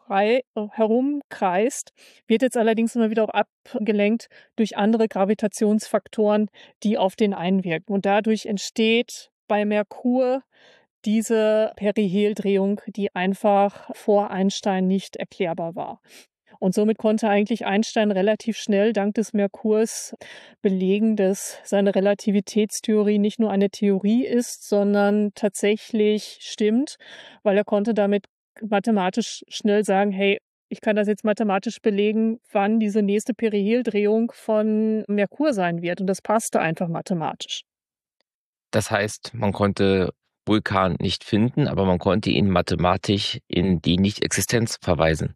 [SPEAKER 1] herumkreist, wird jetzt allerdings immer wieder auch abgelenkt durch andere Gravitationsfaktoren, die auf den einwirken. Und dadurch entsteht bei Merkur diese Periheldrehung, die einfach vor Einstein nicht erklärbar war. Und somit konnte eigentlich Einstein relativ schnell dank des Merkurs belegen, dass seine Relativitätstheorie nicht nur eine Theorie ist, sondern tatsächlich stimmt, weil er konnte damit mathematisch schnell sagen: „Hey, ich kann das jetzt mathematisch belegen, wann diese nächste Periheldrehung von Merkur sein wird." Und das passte einfach mathematisch.
[SPEAKER 2] Das heißt, man konnte Vulkan nicht finden, aber man konnte ihn mathematisch in die Nichtexistenz verweisen.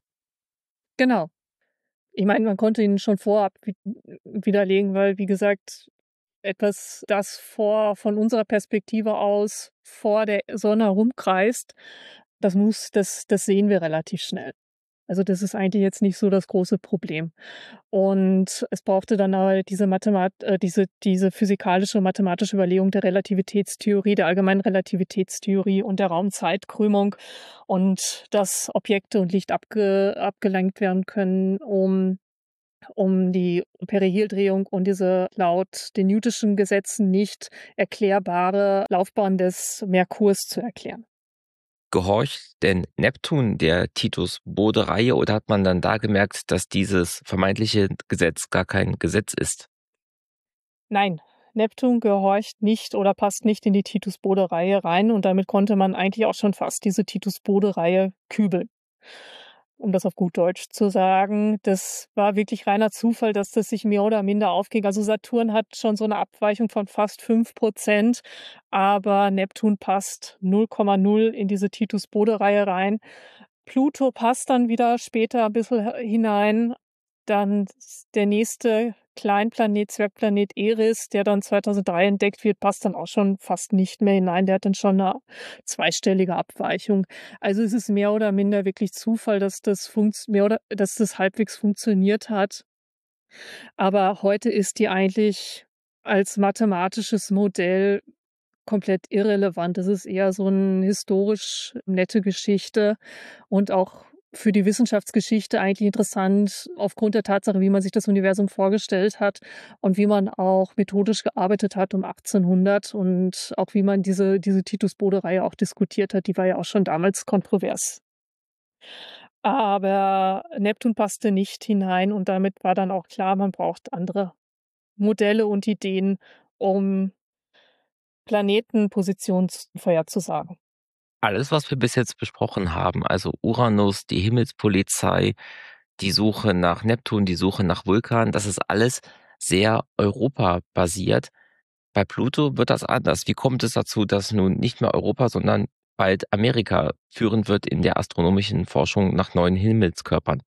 [SPEAKER 1] Genau. Ich meine, man konnte ihn schon vorab widerlegen, weil, wie gesagt, etwas, das von unserer Perspektive aus vor der Sonne herumkreist. Das sehen wir relativ schnell. Also, das ist eigentlich jetzt nicht so das große Problem. Und es brauchte dann aber diese physikalische mathematische Überlegung der Relativitätstheorie, der allgemeinen Relativitätstheorie und der Raumzeitkrümmung und dass Objekte und Licht abgelenkt werden können, um die Periheldrehung und diese laut den Newtonschen Gesetzen nicht erklärbare Laufbahn des Merkurs zu erklären.
[SPEAKER 2] Gehorcht denn Neptun der Titus-Bode-Reihe oder hat man dann da gemerkt, dass dieses vermeintliche Gesetz gar kein Gesetz ist?
[SPEAKER 1] Nein, Neptun gehorcht nicht oder passt nicht in die Titus-Bode-Reihe rein und damit konnte man eigentlich auch schon fast diese Titus-Bode-Reihe kübeln. Um das auf gut Deutsch zu sagen, das war wirklich reiner Zufall, dass das sich mehr oder minder aufging. Also Saturn hat schon so eine Abweichung von fast 5%, aber Neptun passt 0,0 in diese Titus-Bode-Reihe rein. Pluto passt dann wieder später ein bisschen hinein. Dann der nächste Kleinplanet, Zwergplanet Eris, der dann 2003 entdeckt wird, passt dann auch schon fast nicht mehr hinein. Der hat dann schon eine zweistellige Abweichung. Also es ist mehr oder minder wirklich Zufall, dass das halbwegs funktioniert hat. Aber heute ist die eigentlich als mathematisches Modell komplett irrelevant. Das ist eher so 'n historisch nette Geschichte und auch für die Wissenschaftsgeschichte eigentlich interessant aufgrund der Tatsache, wie man sich das Universum vorgestellt hat und wie man auch methodisch gearbeitet hat um 1800 und auch wie man diese Titus-Bode-Reihe auch diskutiert hat. Die war ja auch schon damals kontrovers. Aber Neptun passte nicht hinein und damit war dann auch klar, man braucht andere Modelle und Ideen, um Planetenpositionen vorherzusagen.
[SPEAKER 2] Alles, was wir bis jetzt besprochen haben, also Uranus, die Himmelspolizei, die Suche nach Neptun, die Suche nach Vulkan, das ist alles sehr europabasiert. Bei Pluto wird das anders. Wie kommt es dazu, dass nun nicht mehr Europa, sondern bald Amerika führend wird in der astronomischen Forschung nach neuen Himmelskörpern?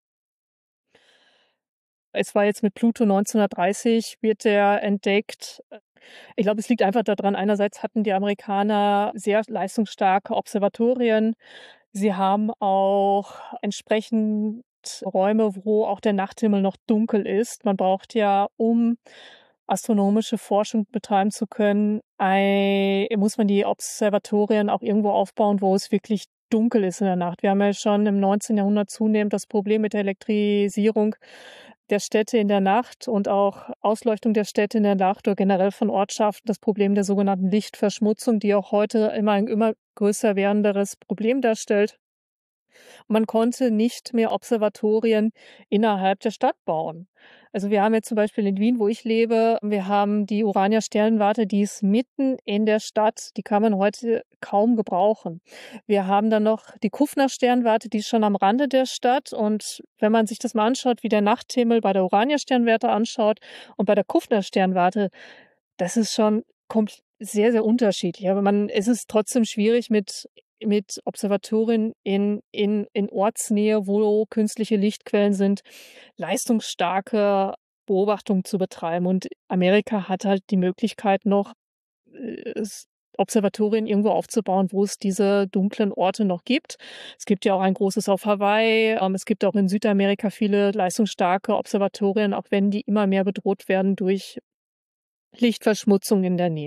[SPEAKER 1] Es war jetzt mit Pluto 1930 wird der entdeckt. Ich glaube, es liegt einfach daran, einerseits hatten die Amerikaner sehr leistungsstarke Observatorien. Sie haben auch entsprechend Räume, wo auch der Nachthimmel noch dunkel ist. Man braucht ja, um astronomische Forschung betreiben zu können, muss man die Observatorien auch irgendwo aufbauen, wo es wirklich dunkel ist in der Nacht. Wir haben ja schon im 19. Jahrhundert zunehmend das Problem mit der Elektrisierung der Städte in der Nacht und auch Ausleuchtung der Städte in der Nacht oder generell von Ortschaften, das Problem der sogenannten Lichtverschmutzung, die auch heute immer ein immer größer werdenderes Problem darstellt. Man konnte nicht mehr Observatorien innerhalb der Stadt bauen. Also, wir haben jetzt zum Beispiel in Wien, wo ich lebe, wir haben die Urania Sternwarte, die ist mitten in der Stadt, die kann man heute kaum gebrauchen. Wir haben dann noch die Kufner Sternwarte, die ist schon am Rande der Stadt und wenn man sich das mal anschaut, wie der Nachthimmel bei der Urania Sternwarte anschaut und bei der Kufner Sternwarte, das ist schon sehr, sehr unterschiedlich. Aber es ist trotzdem schwierig mit Observatorien in Ortsnähe, wo künstliche Lichtquellen sind, leistungsstarke Beobachtungen zu betreiben. Und Amerika hat halt die Möglichkeit noch, s Observatorien irgendwo aufzubauen, wo es diese dunklen Orte noch gibt. Es gibt ja auch ein großes auf Hawaii. Es gibt auch in Südamerika viele leistungsstarke Observatorien, auch wenn die immer mehr bedroht werden durch Lichtverschmutzung in der Nähe.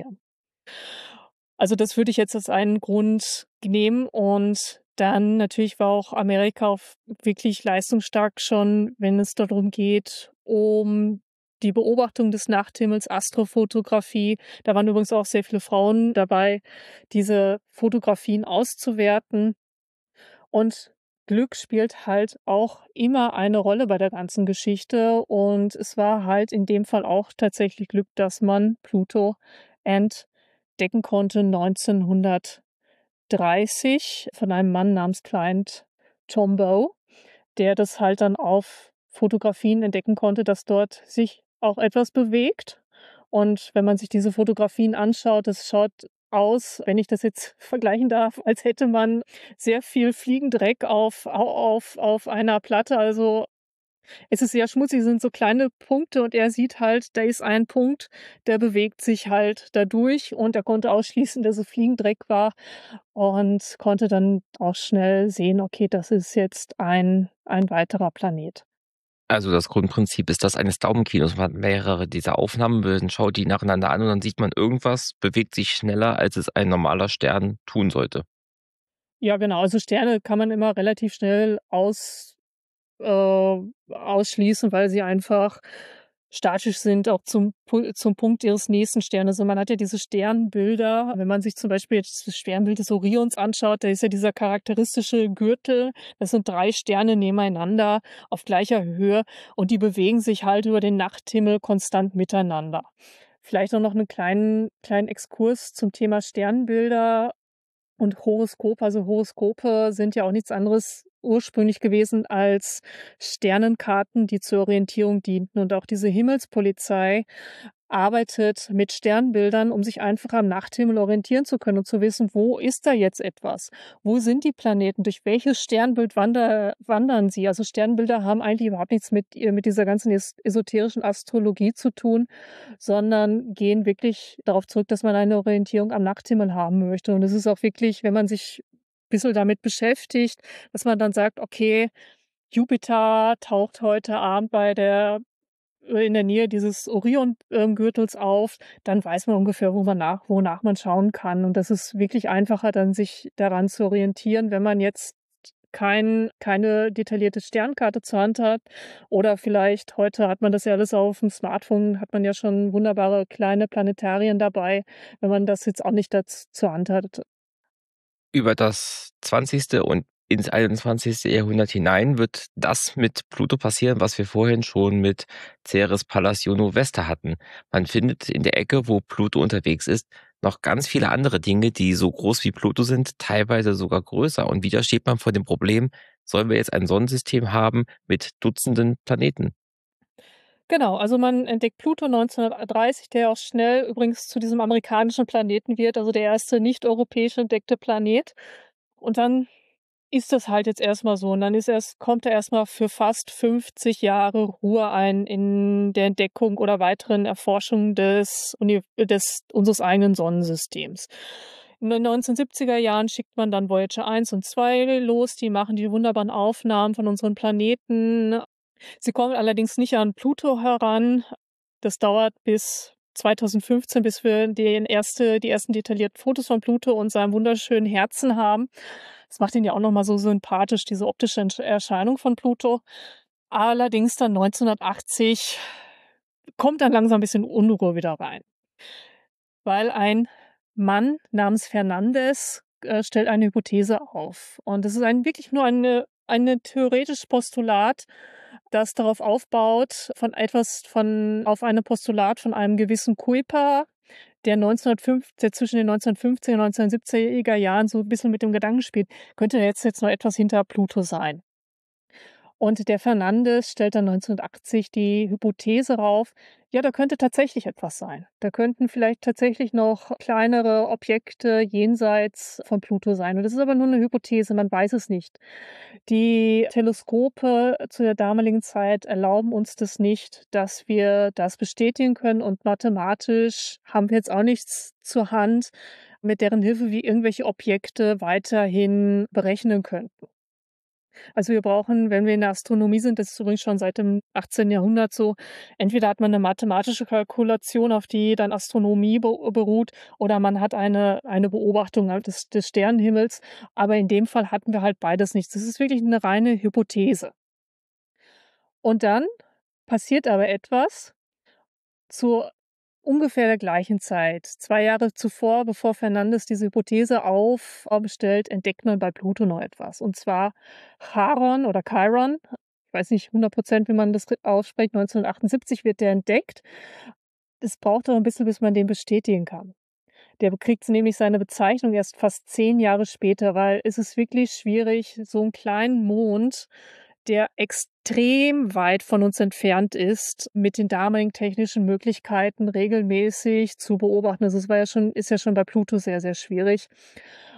[SPEAKER 1] Also, das würde ich jetzt als einen Grund nehmen und dann natürlich war auch Amerika wirklich leistungsstark schon, wenn es darum geht, um die Beobachtung des Nachthimmels, Astrofotografie. Da waren übrigens auch sehr viele Frauen dabei, diese Fotografien auszuwerten. Und Glück spielt halt auch immer eine Rolle bei der ganzen Geschichte und es war halt in dem Fall auch tatsächlich Glück, dass man Pluto entdecken konnte 1930 von einem Mann namens Client Tombaugh, der das halt dann auf Fotografien entdecken konnte, dass dort sich auch etwas bewegt. Und wenn man sich diese Fotografien anschaut, das schaut aus, wenn ich das jetzt vergleichen darf, als hätte man sehr viel Fliegendreck auf einer Platte, also Es ist sehr schmutzig, es sind so kleine Punkte und er sieht halt, da ist ein Punkt, der bewegt sich halt da durch und er konnte ausschließen, dass es Fliegendreck war und konnte dann auch schnell sehen: „Okay, das ist jetzt ein weiterer Planet.“
[SPEAKER 2] Also das Grundprinzip ist das eines Daumenkinos. Man hat mehrere dieser Aufnahmebilder, schaut die nacheinander an und dann sieht man, irgendwas bewegt sich schneller, als es ein normaler Stern tun sollte.
[SPEAKER 1] Ja, genau, also Sterne kann man immer relativ schnell ausschließen, weil sie einfach statisch sind, auch zum Punkt ihres nächsten Sternes. Also, man hat ja diese Sternbilder. Wenn man sich zum Beispiel jetzt das Sternbild des Orions anschaut, da ist ja dieser charakteristische Gürtel. Das sind 3 Sterne nebeneinander auf gleicher Höhe und die bewegen sich halt über den Nachthimmel konstant miteinander. Vielleicht auch noch einen kleinen Exkurs zum Thema Sternbilder. Und Horoskope, also Horoskope sind ja auch nichts anderes ursprünglich gewesen als Sternenkarten, die zur Orientierung dienten. Und auch diese Himmelspolizei arbeitet mit Sternbildern, um sich einfach am Nachthimmel orientieren zu können und zu wissen, wo ist da jetzt etwas? Wo sind die Planeten? Durch welches Sternbild wandern sie? Also Sternbilder haben eigentlich überhaupt nichts mit dieser ganzen esoterischen Astrologie zu tun, sondern gehen wirklich darauf zurück, dass man eine Orientierung am Nachthimmel haben möchte. Und es ist auch wirklich, wenn man sich ein bisschen damit beschäftigt, dass man dann sagt: „Okay, Jupiter taucht heute Abend in der Nähe dieses Orion Gürtels auf“, dann weiß man ungefähr, wonach man schauen kann. Und das ist wirklich einfacher, dann sich daran zu orientieren, wenn man jetzt keine detaillierte Sternkarte zur Hand hat oder vielleicht heute hat man das ja alles auf dem Smartphone, hat man ja schon wunderbare kleine Planetarien dabei, wenn man das jetzt auch nicht zur Hand hat.
[SPEAKER 2] Über das 20. und ins 21. Jahrhundert hinein wird das mit Pluto passieren, was wir vorhin schon mit Ceres, Pallas, Juno, Vesta hatten. Man findet in der Ecke, wo Pluto unterwegs ist, noch ganz viele andere Dinge, die so groß wie Pluto sind, teilweise sogar größer. Und wieder steht man vor dem Problem, sollen wir jetzt ein Sonnensystem haben mit Dutzenden Planeten?
[SPEAKER 1] Genau, also man entdeckt Pluto 1930, der auch schnell übrigens zu diesem amerikanischen Planeten wird, also der erste nicht-europäisch entdeckte Planet. Und dann ist das halt jetzt erst mal so. Und dann kommt da erst mal für fast 50 Jahre Ruhe ein in der Entdeckung oder weiteren Erforschung unseres eigenen Sonnensystems. In den 1970er Jahren schickt man dann Voyager 1 und 2 los. Die machen die wunderbaren Aufnahmen von unseren Planeten. Sie kommen allerdings nicht an Pluto heran. Das dauert bis 2015, bis wir die ersten detaillierten Fotos von Pluto und seinem wunderschönen Herzen haben. Das macht ihn ja auch noch mal so sympathisch, diese optische Erscheinung von Pluto. Allerdings dann 1980 kommt dann langsam ein bisschen Unruhe wieder rein, weil ein Mann namens Fernandes, stellt eine Hypothese auf. Und das ist wirklich nur eine theoretisches Postulat, das darauf aufbaut auf einem Postulat von einem gewissen Kuiper, der zwischen den 1950er und 1970er Jahren so ein bisschen mit dem Gedanken spielt, könnte jetzt noch etwas hinter Pluto sein. Und der Fernandes stellt dann 1980 die Hypothese rauf, ja, da könnte tatsächlich etwas sein. Da könnten vielleicht tatsächlich noch kleinere Objekte jenseits von Pluto sein. Und das ist aber nur eine Hypothese, man weiß es nicht. Die Teleskope zu der damaligen Zeit erlauben uns das nicht, dass wir das bestätigen können und mathematisch haben wir jetzt auch nichts zur Hand, mit deren Hilfe wir irgendwelche Objekte weiterhin berechnen könnten. Also, wir brauchen, wenn wir in der Astronomie sind, das ist übrigens schon seit dem 18. Jahrhundert so, entweder hat man eine mathematische Kalkulation, auf die dann Astronomie beruht, oder man hat eine Beobachtung halt des Sternenhimmels. Aber in dem Fall hatten wir halt beides nicht. Das ist wirklich eine reine Hypothese. Und dann passiert aber etwas zu ungefähr der gleichen Zeit. 2 Jahre zuvor, bevor Fernandes diese Hypothese aufstellt, entdeckt man bei Pluto noch etwas. Und zwar Charon oder Chiron. Ich weiß nicht 100%, wie man das ausspricht. 1978 wird der entdeckt. Es braucht aber ein bisschen, bis man den bestätigen kann. Der kriegt nämlich seine Bezeichnung erst fast 10 Jahre später, weil es ist wirklich schwierig, so 'n kleinen Mond, der extrem weit von uns entfernt ist, mit den damaligen technischen Möglichkeiten regelmäßig zu beobachten. Also, es ist ja schon bei Pluto sehr, sehr schwierig.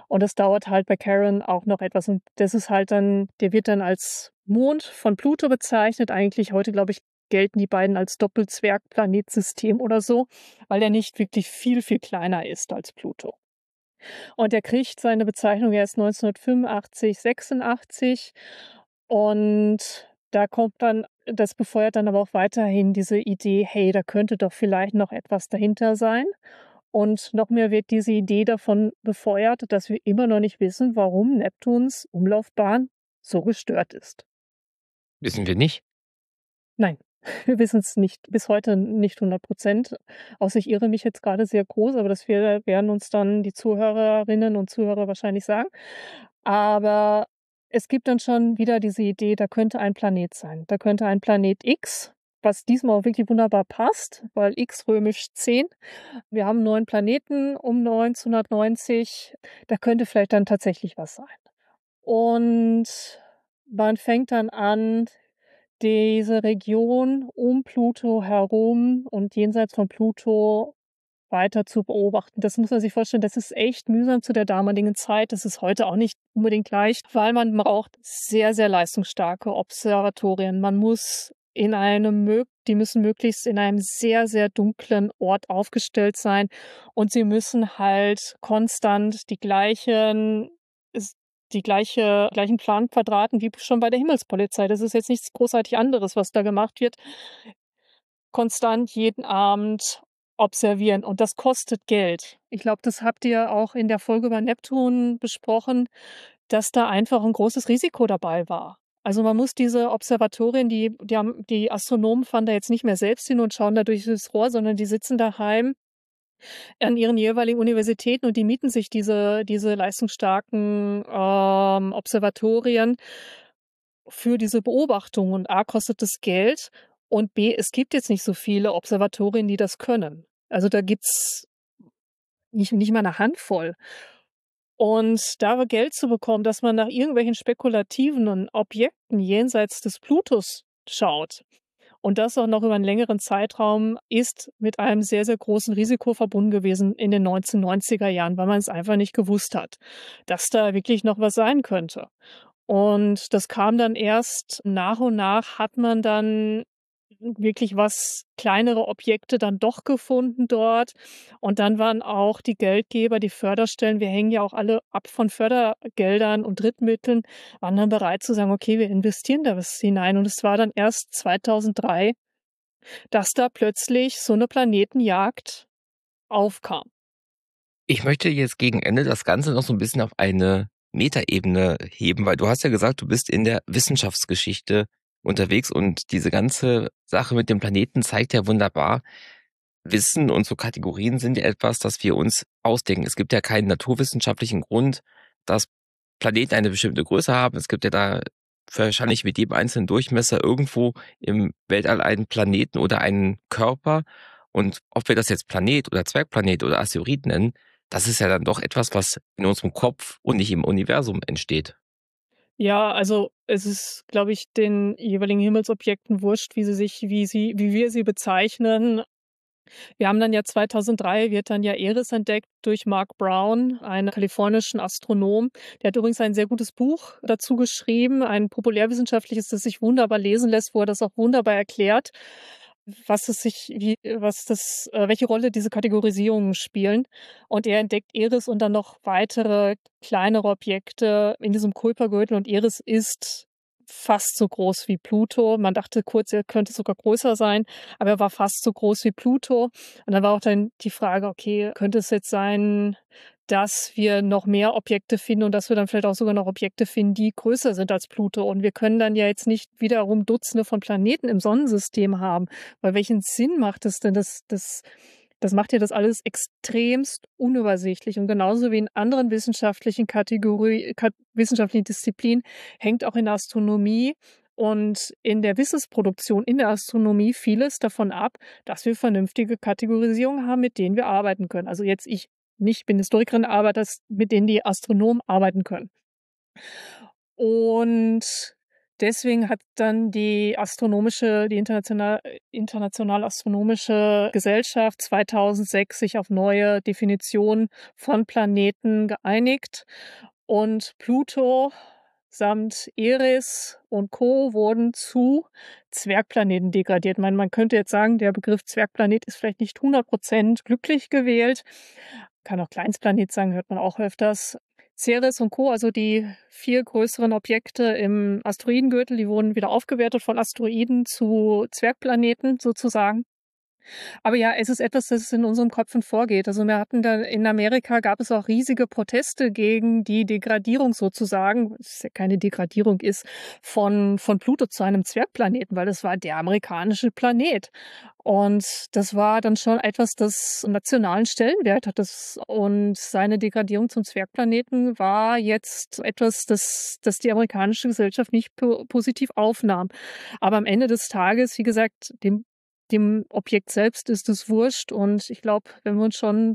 [SPEAKER 1] Und das dauert halt bei Charon auch noch etwas. Und das ist halt dann der wird dann als Mond von Pluto bezeichnet. Eigentlich heute, glaube ich, gelten die beiden als Doppelzwergplanetsystem oder so, weil er nicht wirklich viel, viel kleiner ist als Pluto. Und er kriegt seine Bezeichnung erst 1985, 86 und da kommt dann das befeuert dann aber auch weiterhin diese Idee: „Hey, da könnte doch vielleicht noch etwas dahinter sein." Und noch mehr wird diese Idee davon befeuert, dass wir immer noch nicht wissen, warum Neptuns Umlaufbahn so gestört ist.
[SPEAKER 2] Wissen wir nicht.
[SPEAKER 1] Nein, wir wissen es nicht, bis heute nicht 100%. Außer ich irre mich jetzt gerade sehr groß, aber das werden uns dann die Zuhörerinnen und Zuhörer wahrscheinlich sagen. Aber es gibt dann schon wieder diese Idee, da könnte ein Planet sein. Da könnte ein Planet X, was diesmal auch wirklich wunderbar passt, weil X römisch 10. Wir haben 9 Planeten um 1990. Da könnte vielleicht dann tatsächlich was sein. Und man fängt dann an, diese Region um Pluto herum und jenseits von Pluto weiter zu beobachten. Das muss man sich vorstellen, das ist echt mühsam zu der damaligen Zeit. Das ist heute auch nicht unbedingt leicht, weil man braucht sehr, sehr leistungsstarke Observatorien. Man muss die müssen möglichst in einem sehr, sehr dunklen Ort aufgestellt sein und sie müssen halt konstant gleichen Planquadraten wie schon bei der Himmelspolizei. Das ist jetzt nichts großartig anderes, was da gemacht wird. Konstant jeden Abend observieren und das kostet Geld. Ich glaube, das habt ihr auch in der Folge über Neptun besprochen, dass da einfach 'n großes Risiko dabei war. Also, man muss diese Observatorien, die Astronomen fahren da jetzt nicht mehr selbst hin und schauen da durch das Rohr, sondern die sitzen daheim an ihren jeweiligen Universitäten und die mieten sich diese leistungsstarken, Observatorien für diese Beobachtung und A kostet es Geld und B, es gibt jetzt nicht so viele Observatorien, die das können. Also, da gibt's nicht mal 'ne Handvoll. Und da Geld zu bekommen, dass man nach irgendwelchen spekulativen Objekten jenseits des Plutos schaut und das auch noch über 'n längeren Zeitraum, ist mit einem sehr, sehr großen Risiko verbunden gewesen in den 1990er Jahren, weil man's einfach nicht gewusst hat, dass da wirklich noch was sein könnte. Und das kam dann erst nach und nach hat man dann wirklich kleinere Objekte dann doch gefunden dort. Und dann waren auch die Geldgeber, die Förderstellen wir hängen ja auch alle ab von Fördergeldern und Drittmitteln, waren dann bereit zu sagen: „Okay, wir investieren da was hinein." Und es war dann erst 2003, dass da plötzlich so 'ne Planetenjagd aufkam.
[SPEAKER 2] Ich möchte jetzt gegen Ende das Ganze noch so ein bisschen auf eine Metaebene heben, weil du hast ja gesagt, du bist in der Wissenschaftsgeschichte unterwegs und diese ganze Sache mit dem Planeten zeigt ja wunderbar, Wissen und so Kategorien sind ja etwas, das wir uns ausdenken. Es gibt ja keinen naturwissenschaftlichen Grund, dass Planeten eine bestimmte Größe haben. Es gibt ja da wahrscheinlich mit jedem einzelnen Durchmesser irgendwo im Weltall einen Planeten oder einen Körper. Und ob wir das jetzt Planet oder Zwergplanet oder Asteroid nennen, das ist ja dann doch etwas, was in unserem Kopf und nicht im Universum entsteht.
[SPEAKER 1] Ja, also, es ist, glaube ich, den jeweiligen Himmelsobjekten wurscht, wie wir sie bezeichnen. Wir haben dann ja 2003 wird dann ja Eris entdeckt durch Mark Brown, einen kalifornischen Astronom. Der hat übrigens ein sehr gutes Buch dazu geschrieben, ein populärwissenschaftliches, das sich wunderbar lesen lässt, wo er das auch wunderbar erklärt, welche Rolle diese Kategorisierungen spielen. Und er entdeckt Eris und dann noch weitere kleinere Objekte in diesem Kuipergürtel und Eris ist fast so groß wie Pluto. Man dachte kurz, er könnte sogar größer sein, aber er war fast so groß wie Pluto. Und dann war auch dann die Frage, okay, könnte es jetzt sein, dass wir noch mehr Objekte finden und dass wir dann vielleicht auch sogar noch Objekte finden, die größer sind als Pluto. Und wir können dann ja jetzt nicht wiederum Dutzende von Planeten im Sonnensystem haben, weil welchen Sinn macht es denn? Das macht ja das alles extremst unübersichtlich. Und genauso wie in anderen wissenschaftlichen Disziplinen hängt auch in der Astronomie und in der Wissensproduktion in der Astronomie vieles davon ab, dass wir vernünftige Kategorisierungen haben, mit denen wir arbeiten können. Also jetzt ich nicht, bin Historikerin, aber mit denen die Astronomen arbeiten können. Und deswegen hat dann die Internationale Astronomische Gesellschaft 2006 sich auf neue Definitionen von Planeten geeinigt und Pluto samt Eris und Co. wurden zu Zwergplaneten degradiert. Man könnte jetzt sagen, der Begriff Zwergplanet ist vielleicht nicht 100% glücklich gewählt. Kann auch Kleinstplanet sagen, hört man auch öfters. Ceres und Co., also die 4 größeren Objekte im Asteroidengürtel, die wurden wieder aufgewertet von Asteroiden zu Zwergplaneten sozusagen. Aber ja, es ist etwas, das in unseren Köpfen vorgeht. Also wir hatten da in Amerika gab es auch riesige Proteste gegen die Degradierung sozusagen, was ja keine Degradierung ist, von Pluto zu einem Zwergplaneten, weil das war der amerikanische Planet. Und das war dann schon etwas, das einen nationalen Stellenwert hat. Und seine Degradierung zum Zwergplaneten war jetzt etwas, das die amerikanische Gesellschaft nicht positiv aufnahm. Aber am Ende des Tages, wie gesagt, dem Objekt selbst ist es wurscht und ich glaube, wenn wir uns schon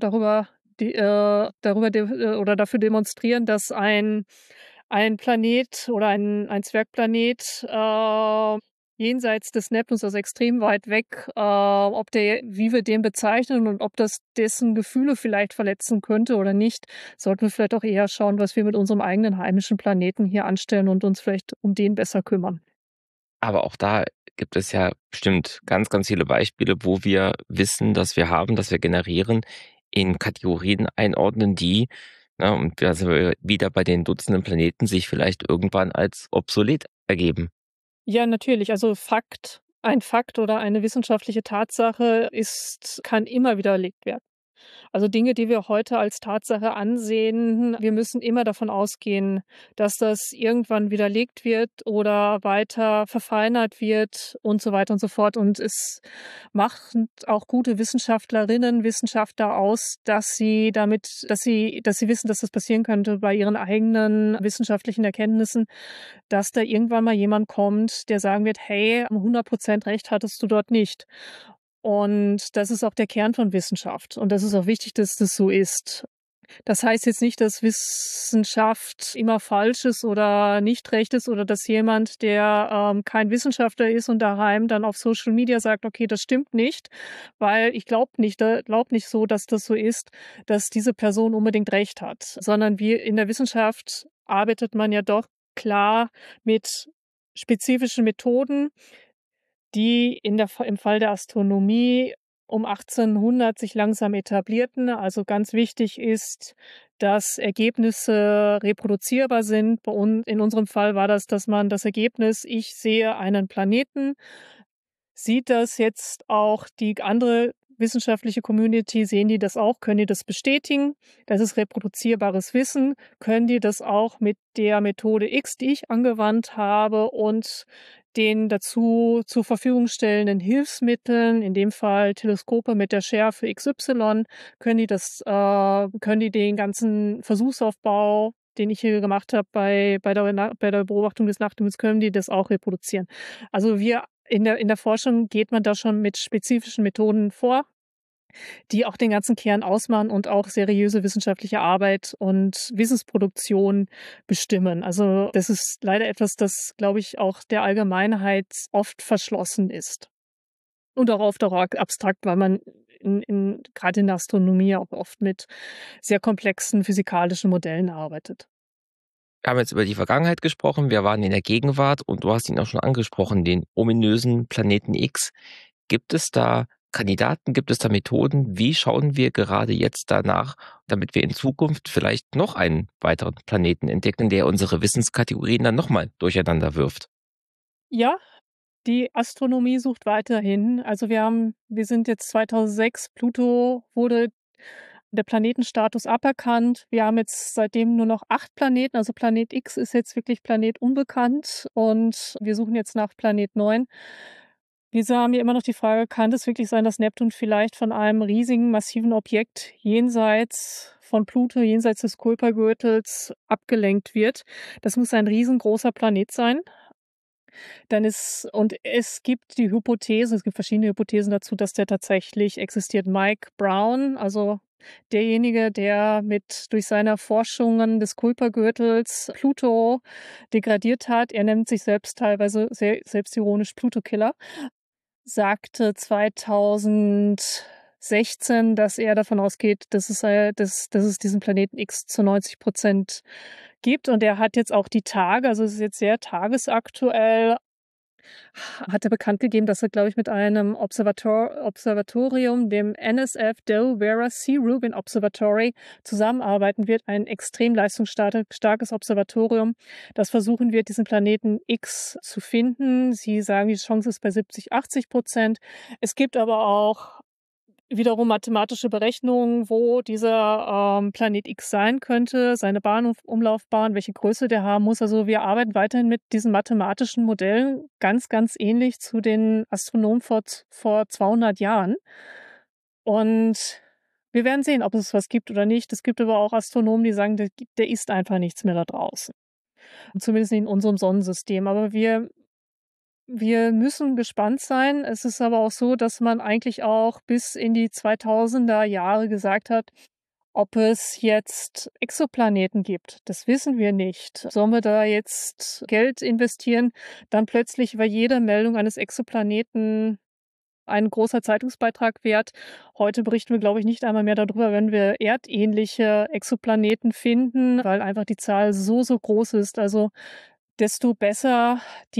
[SPEAKER 1] oder dafür demonstrieren, dass ein Planet oder ein Zwergplanet, jenseits des Neptuns, also extrem weit weg, wie wir den bezeichnen und ob das dessen Gefühle vielleicht verletzen könnte oder nicht, sollten wir vielleicht auch eher schauen, was wir mit unserem eigenen heimischen Planeten hier anstellen und uns vielleicht um den besser kümmern.
[SPEAKER 2] Aber auch da gibt es ja bestimmt ganz, ganz viele Beispiele, wo wir Wissen, das wir haben, das wir generieren, in Kategorien einordnen, die, ne, und da sind wir wieder bei den Dutzenden Planeten, sich vielleicht irgendwann als obsolet ergeben.
[SPEAKER 1] Ja, natürlich. Also ein Fakt oder eine wissenschaftliche Tatsache kann immer widerlegt werden. Also Dinge, die wir heute als Tatsache ansehen, wir müssen immer davon ausgehen, dass das irgendwann widerlegt wird oder weiter verfeinert wird und so weiter und so fort. Und es macht auch gute Wissenschaftlerinnen, Wissenschaftler aus, dass sie wissen, dass das passieren könnte bei ihren eigenen wissenschaftlichen Erkenntnissen, dass da irgendwann mal jemand kommt, der sagen wird, hey, 100% recht hattest du dort nicht. Und das ist auch der Kern von Wissenschaft. Und das ist auch wichtig, dass das so ist. Das heißt jetzt nicht, dass Wissenschaft immer falsch ist oder nicht recht ist oder dass jemand, der kein Wissenschaftler ist und daheim dann auf Social Media sagt, okay, das stimmt nicht, weil ich glaub nicht so, dass das so ist, dass diese Person unbedingt recht hat. Sondern in der Wissenschaft arbeitet man ja doch klar mit spezifischen Methoden, die im Fall der Astronomie um 1800 sich langsam etablierten. Also ganz wichtig ist, dass Ergebnisse reproduzierbar sind. In unserem Fall war das, dass man das Ergebnis, ich sehe einen Planeten, sieht das jetzt auch die andere wissenschaftliche Community, sehen die das auch? Können die das bestätigen? Das ist reproduzierbares Wissen. Können die das auch mit der Methode X, die ich angewandt habe und den dazu zur Verfügung stellenden Hilfsmitteln, in dem Fall Teleskope mit der Schärfe XY, können die den ganzen Versuchsaufbau, den ich hier gemacht habe bei der Beobachtung des Nachthimmels, können die das auch reproduzieren. Also in der Forschung geht man da schon mit spezifischen Methoden vor, die auch den ganzen Kern ausmachen und auch seriöse wissenschaftliche Arbeit und Wissensproduktion bestimmen. Also das ist leider etwas, das, glaube ich, auch der Allgemeinheit oft verschlossen ist. Und auch oft auch abstrakt, weil man gerade in der Astronomie auch oft mit sehr komplexen physikalischen Modellen arbeitet.
[SPEAKER 2] Wir haben jetzt über die Vergangenheit gesprochen, wir waren in der Gegenwart und du hast ihn auch schon angesprochen, den ominösen Planeten X. Gibt es da Kandidaten, gibt es da Methoden? Wie schauen wir gerade jetzt danach, damit wir in Zukunft vielleicht noch einen weiteren Planeten entdecken, der unsere Wissenskategorien dann nochmal durcheinander wirft?
[SPEAKER 1] Ja, die Astronomie sucht weiterhin. Also wir sind jetzt 2006, Pluto wurde der Planetenstatus aberkannt. Wir haben jetzt seitdem nur noch 8 Planeten. Also Planet X ist jetzt wirklich Planet unbekannt und wir suchen jetzt nach Planet 9. Wir haben ja immer noch die Frage, kann es wirklich sein, dass Neptun vielleicht von einem riesigen, massiven Objekt jenseits von Pluto, jenseits des Kuipergürtels abgelenkt wird? Das muss ein riesengroßer Planet sein. Es gibt die Hypothese, es gibt verschiedene Hypothesen dazu, dass der tatsächlich existiert. Mike Brown, also derjenige, der durch seine Forschungen des Kuipergürtels Pluto degradiert hat, er nennt sich selbst teilweise sehr selbstironisch Pluto-Killer, sagte 2016, dass er davon ausgeht, dass es diesen Planeten X zu 90% gibt. Und er hat jetzt auch die Tage, also es ist jetzt sehr tagesaktuell, hat er bekannt gegeben, dass er, glaube ich, mit einem Observatorium, dem NSF Delaware Sea Rubin Observatory, zusammenarbeiten wird. Ein extrem leistungsstarkes Observatorium, das versuchen wird, diesen Planeten X zu finden. Sie sagen, die Chance ist bei 70-80%. Es gibt aber auch wiederum mathematische Berechnungen, wo dieser Planet X sein könnte, seine Umlaufbahn, welche Größe der haben muss. Also wir arbeiten weiterhin mit diesen mathematischen Modellen, ganz, ganz ähnlich zu den Astronomen vor 200 Jahren. Und wir werden sehen, ob es was gibt oder nicht. Es gibt aber auch Astronomen, die sagen, der ist einfach nichts mehr da draußen. Zumindest nicht in unserem Sonnensystem. Aber wir müssen gespannt sein. Es ist aber auch so, dass man eigentlich auch bis in die 2000er Jahre gesagt hat, ob es jetzt Exoplaneten gibt. Das wissen wir nicht. Sollen wir da jetzt Geld investieren? Dann plötzlich war jede Meldung eines Exoplaneten ein großer Zeitungsbeitrag wert. Heute berichten wir, glaube ich, nicht einmal mehr darüber, wenn wir erdähnliche Exoplaneten finden, weil einfach die Zahl so, so groß ist. Also desto besser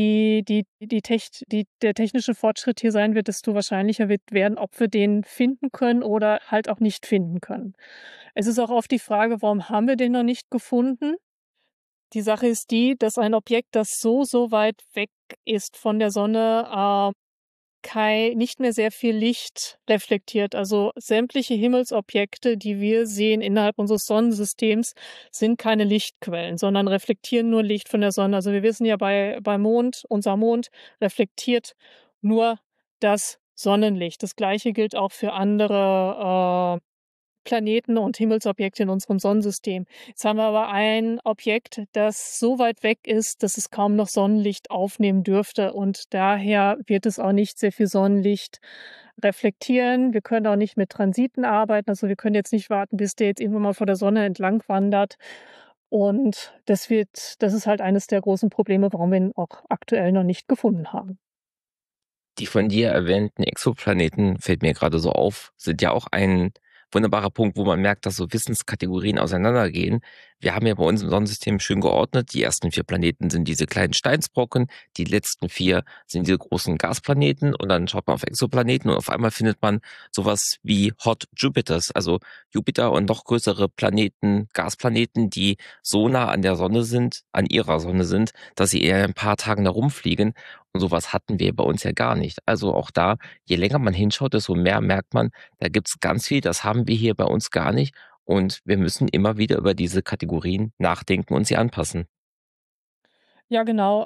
[SPEAKER 1] der technische Fortschritt hier sein wird, desto wahrscheinlicher wird werden, ob wir den finden können oder halt auch nicht finden können. Es ist auch oft die Frage, warum haben wir den noch nicht gefunden? Die Sache ist die, dass ein Objekt, das so, so weit weg ist von der Sonne, nicht mehr sehr viel Licht reflektiert. Also sämtliche Himmelsobjekte, die wir sehen innerhalb unseres Sonnensystems, sind keine Lichtquellen, sondern reflektieren nur Licht von der Sonne. Also wir wissen ja beim Mond, unser Mond reflektiert nur das Sonnenlicht. Das Gleiche gilt auch für andere Planeten und Himmelsobjekte in unserem Sonnensystem. Jetzt haben wir aber ein Objekt, das so weit weg ist, dass es kaum noch Sonnenlicht aufnehmen dürfte und daher wird es auch nicht sehr viel Sonnenlicht reflektieren. Wir können auch nicht mit Transiten arbeiten, also wir können jetzt nicht warten, bis der jetzt irgendwann mal vor der Sonne entlang wandert. Und das ist halt eines der großen Probleme, warum wir ihn auch aktuell noch nicht gefunden haben.
[SPEAKER 2] Die von dir erwähnten Exoplaneten, fällt mir gerade so auf, sind ja auch ein wunderbarer Punkt, wo man merkt, dass so Wissenskategorien auseinandergehen. Wir haben ja bei uns im Sonnensystem schön geordnet. Die ersten 4 Planeten sind diese kleinen Steinsbrocken, die letzten 4 sind diese großen Gasplaneten und dann schaut man auf Exoplaneten und auf einmal findet man sowas wie Hot Jupiters, also Jupiter und noch größere Planeten, Gasplaneten, die so nah an der Sonne sind, an ihrer Sonne sind, dass sie eher in ein paar Tagen da rumfliegen. Und sowas hatten wir bei uns ja gar nicht. Also auch da, je länger man hinschaut, desto mehr merkt man, da gibt's ganz viel, das haben wir hier bei uns gar nicht. Und wir müssen immer wieder über diese Kategorien nachdenken und sie anpassen.
[SPEAKER 1] Ja, genau.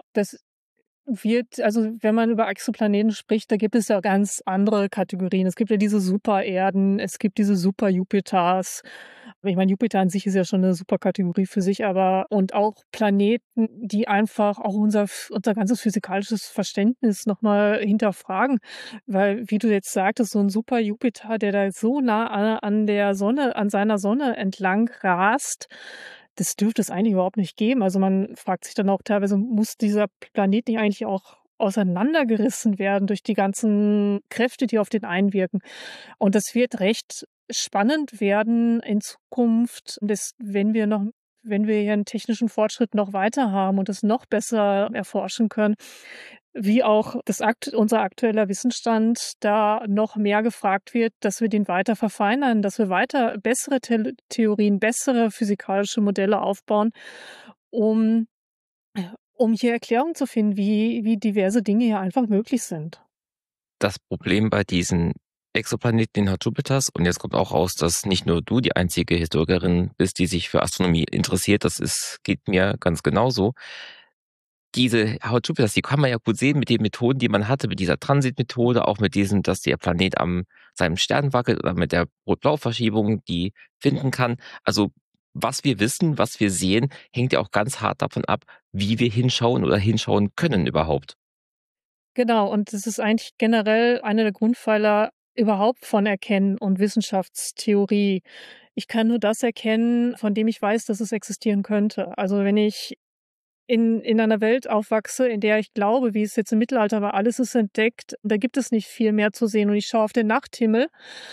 [SPEAKER 1] Also wenn man über Exoplaneten spricht, da gibt es ja ganz andere Kategorien. Es gibt ja diese Supererden, es gibt diese Super-Jupiters. Ich meine, Jupiter an sich ist ja schon eine Superkategorie für sich, aber und auch Planeten, die einfach auch unser ganzes physikalisches Verständnis noch mal hinterfragen. Weil, wie du jetzt sagtest, so ein Super-Jupiter, der da so nah an der Sonne an seiner Sonne entlang rast, das dürfte es eigentlich überhaupt nicht geben. Also, man fragt sich dann auch teilweise, muss dieser Planet nicht eigentlich auch auseinandergerissen werden durch die ganzen Kräfte, die auf den einwirken? Und das wird recht spannend werden in Zukunft, wenn wir hier 'n technischen Fortschritt noch weiter haben und das noch besser erforschen können, wie auch unser aktueller Wissensstand da noch mehr gefragt wird, dass wir den weiter verfeinern, dass wir weiter bessere Theorien, bessere physikalische Modelle aufbauen, um hier Erklärungen zu finden, wie diverse Dinge hier einfach möglich sind.
[SPEAKER 2] Das Problem bei diesen Exoplaneten in Hot Jupiters, und jetzt kommt auch raus, dass nicht nur du die einzige Historikerin bist, die sich für Astronomie interessiert, geht mir ganz genauso. Diese Hot Jupiters, die kann man ja gut sehen mit den Methoden, die man hatte, mit dieser Transitmethode, auch mit diesem, dass der Planet am seinem Stern wackelt oder mit der Rot-Blau-Verschiebung, die finden kann. Also was wir wissen, was wir sehen, hängt ja auch ganz hart davon ab, wie wir hinschauen oder hinschauen können überhaupt.
[SPEAKER 1] Genau, und das ist eigentlich generell einer der Grundpfeiler überhaupt von Erkennen und Wissenschaftstheorie. Ich kann nur das erkennen, von dem ich weiß, dass es existieren könnte. Also, wenn ich in einer Welt aufwachse, in der ich glaube, wie es jetzt im Mittelalter war, alles ist entdeckt, da gibt es nicht viel mehr zu sehen und ich schaue auf den Nachthimmel,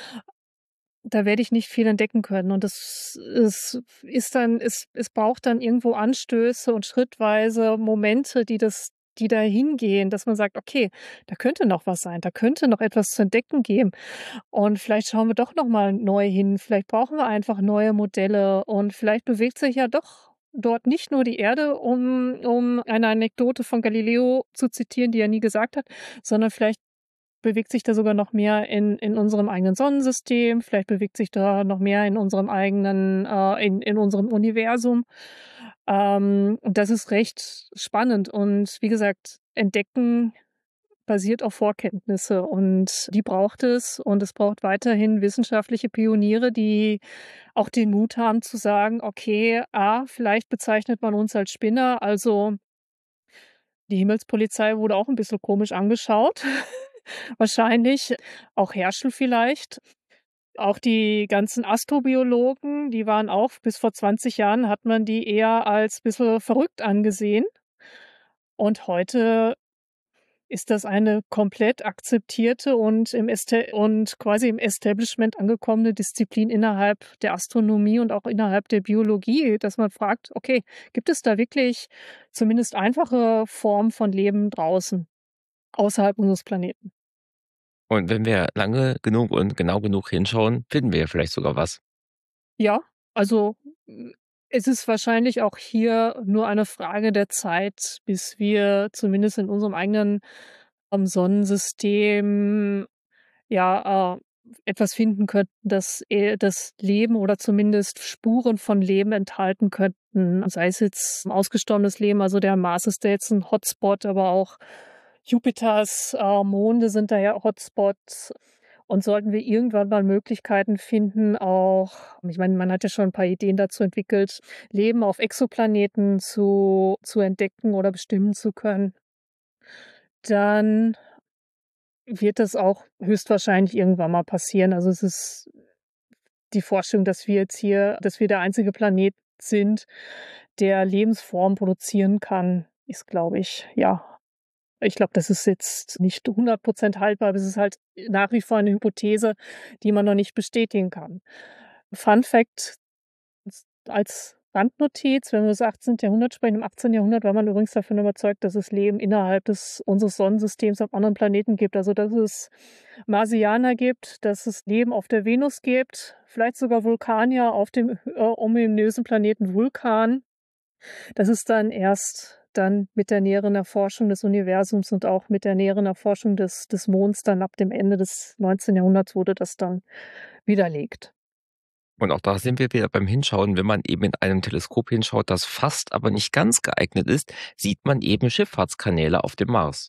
[SPEAKER 1] da werde ich nicht viel entdecken können und das ist dann es braucht dann irgendwo Anstöße und schrittweise Momente, die dahin gehen, dass man sagt: „Okay, da könnte noch was sein, da könnte noch etwas zu entdecken geben und vielleicht schauen wir doch noch mal neu hin, vielleicht brauchen wir einfach neue Modelle und vielleicht bewegt sich ja doch dort nicht nur die Erde, um eine Anekdote von Galileo zu zitieren, die er nie gesagt hat, sondern vielleicht bewegt sich da sogar noch mehr in unserem eigenen Sonnensystem, vielleicht bewegt sich da noch mehr in unserem eigenen in unserem Universum. Und das ist recht spannend und wie gesagt, Entdecken basiert auf Vorkenntnisse und die braucht es und es braucht weiterhin wissenschaftliche Pioniere, die auch den Mut haben zu sagen: „Okay, vielleicht bezeichnet man uns als Spinner, also die Himmelspolizei wurde auch 'n bisschen komisch angeschaut, wahrscheinlich, auch Herschel vielleicht. Auch die ganzen Astrobiologen, die waren auch bis vor 20 Jahren hat man die eher als bisschen verrückt angesehen. Und heute ist das eine komplett akzeptierte und quasi im Establishment angekommene Disziplin innerhalb der Astronomie und auch innerhalb der Biologie, dass man fragt: „Okay, gibt es da wirklich zumindest einfache Formen von Leben draußen, außerhalb unseres Planeten?“
[SPEAKER 2] Und wenn wir lange genug und genau genug hinschauen, finden wir ja vielleicht sogar was.
[SPEAKER 1] Ja, also, es ist wahrscheinlich auch hier nur eine Frage der Zeit, bis wir zumindest in unserem eigenen, Sonnensystem, ja, etwas finden könnten, das Leben oder zumindest Spuren von Leben enthalten könnten. Sei es jetzt ausgestorbenes Leben, also der Mars ist da jetzt 'n Hotspot, aber auch Jupiters, Monde sind da ja Hotspots. Und sollten wir irgendwann mal Möglichkeiten finden, auch ich meine, man hat ja schon 'n paar Ideen dazu entwickelt, Leben auf Exoplaneten zu entdecken oder bestimmen zu können, dann wird das auch höchstwahrscheinlich irgendwann mal passieren. Also, es ist die Vorstellung, dass wir der einzige Planet sind, der Lebensformen produzieren kann, ist, glaube ich ja, ich glaube, das ist jetzt nicht 100% haltbar, aber es ist halt nach wie vor 'ne Hypothese, die man noch nicht bestätigen kann. Fun Fact als Randnotiz, wenn wir das 18. Jahrhundert sprechen, im 18. Jahrhundert war man übrigens davon überzeugt, dass es Leben innerhalb des unseres Sonnensystems auf anderen Planeten gibt. Also, dass es Marsianer gibt, dass es Leben auf der Venus gibt, vielleicht sogar Vulkanier auf dem ominösen Planeten Vulkan. Das ist dann mit der näheren Erforschung des Universums und auch mit der näheren Erforschung des Monds dann ab dem Ende des 19. Jahrhunderts wurde das dann widerlegt.
[SPEAKER 2] Und auch da sind wir wieder beim Hinschauen. Wenn man eben mit einem Teleskop hinschaut, das fast, aber nicht ganz geeignet ist, sieht man eben Schifffahrtskanäle auf dem Mars.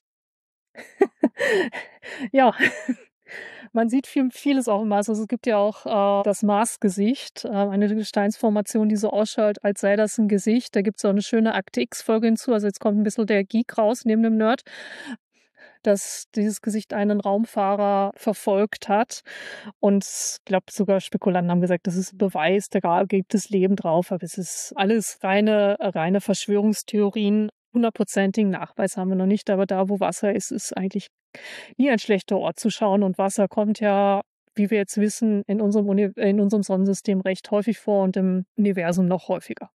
[SPEAKER 1] Ja, man sieht vieles auf dem Mars. Also, es gibt ja auch, das Marsgesicht, eine Gesteinsformation, die so ausschaut, als sei das 'n Gesicht. Da gibt's auch 'ne schöne Akte X-Folge hinzu. Also, jetzt kommt 'n bisschen der Geek raus neben dem Nerd, dass dieses Gesicht einen Raumfahrer verfolgt hat. Und ich glaube, sogar Spekulanten haben gesagt, das ist 'n Beweis, da gibt es Leben drauf, aber es ist alles reine Verschwörungstheorien. Hundertprozentigen Nachweis haben wir noch nicht, aber da, wo Wasser ist, ist eigentlich nie ein schlechter Ort zu schauen und Wasser kommt ja, wie wir jetzt wissen, in unserem Sonnensystem recht häufig vor und im Universum noch häufiger.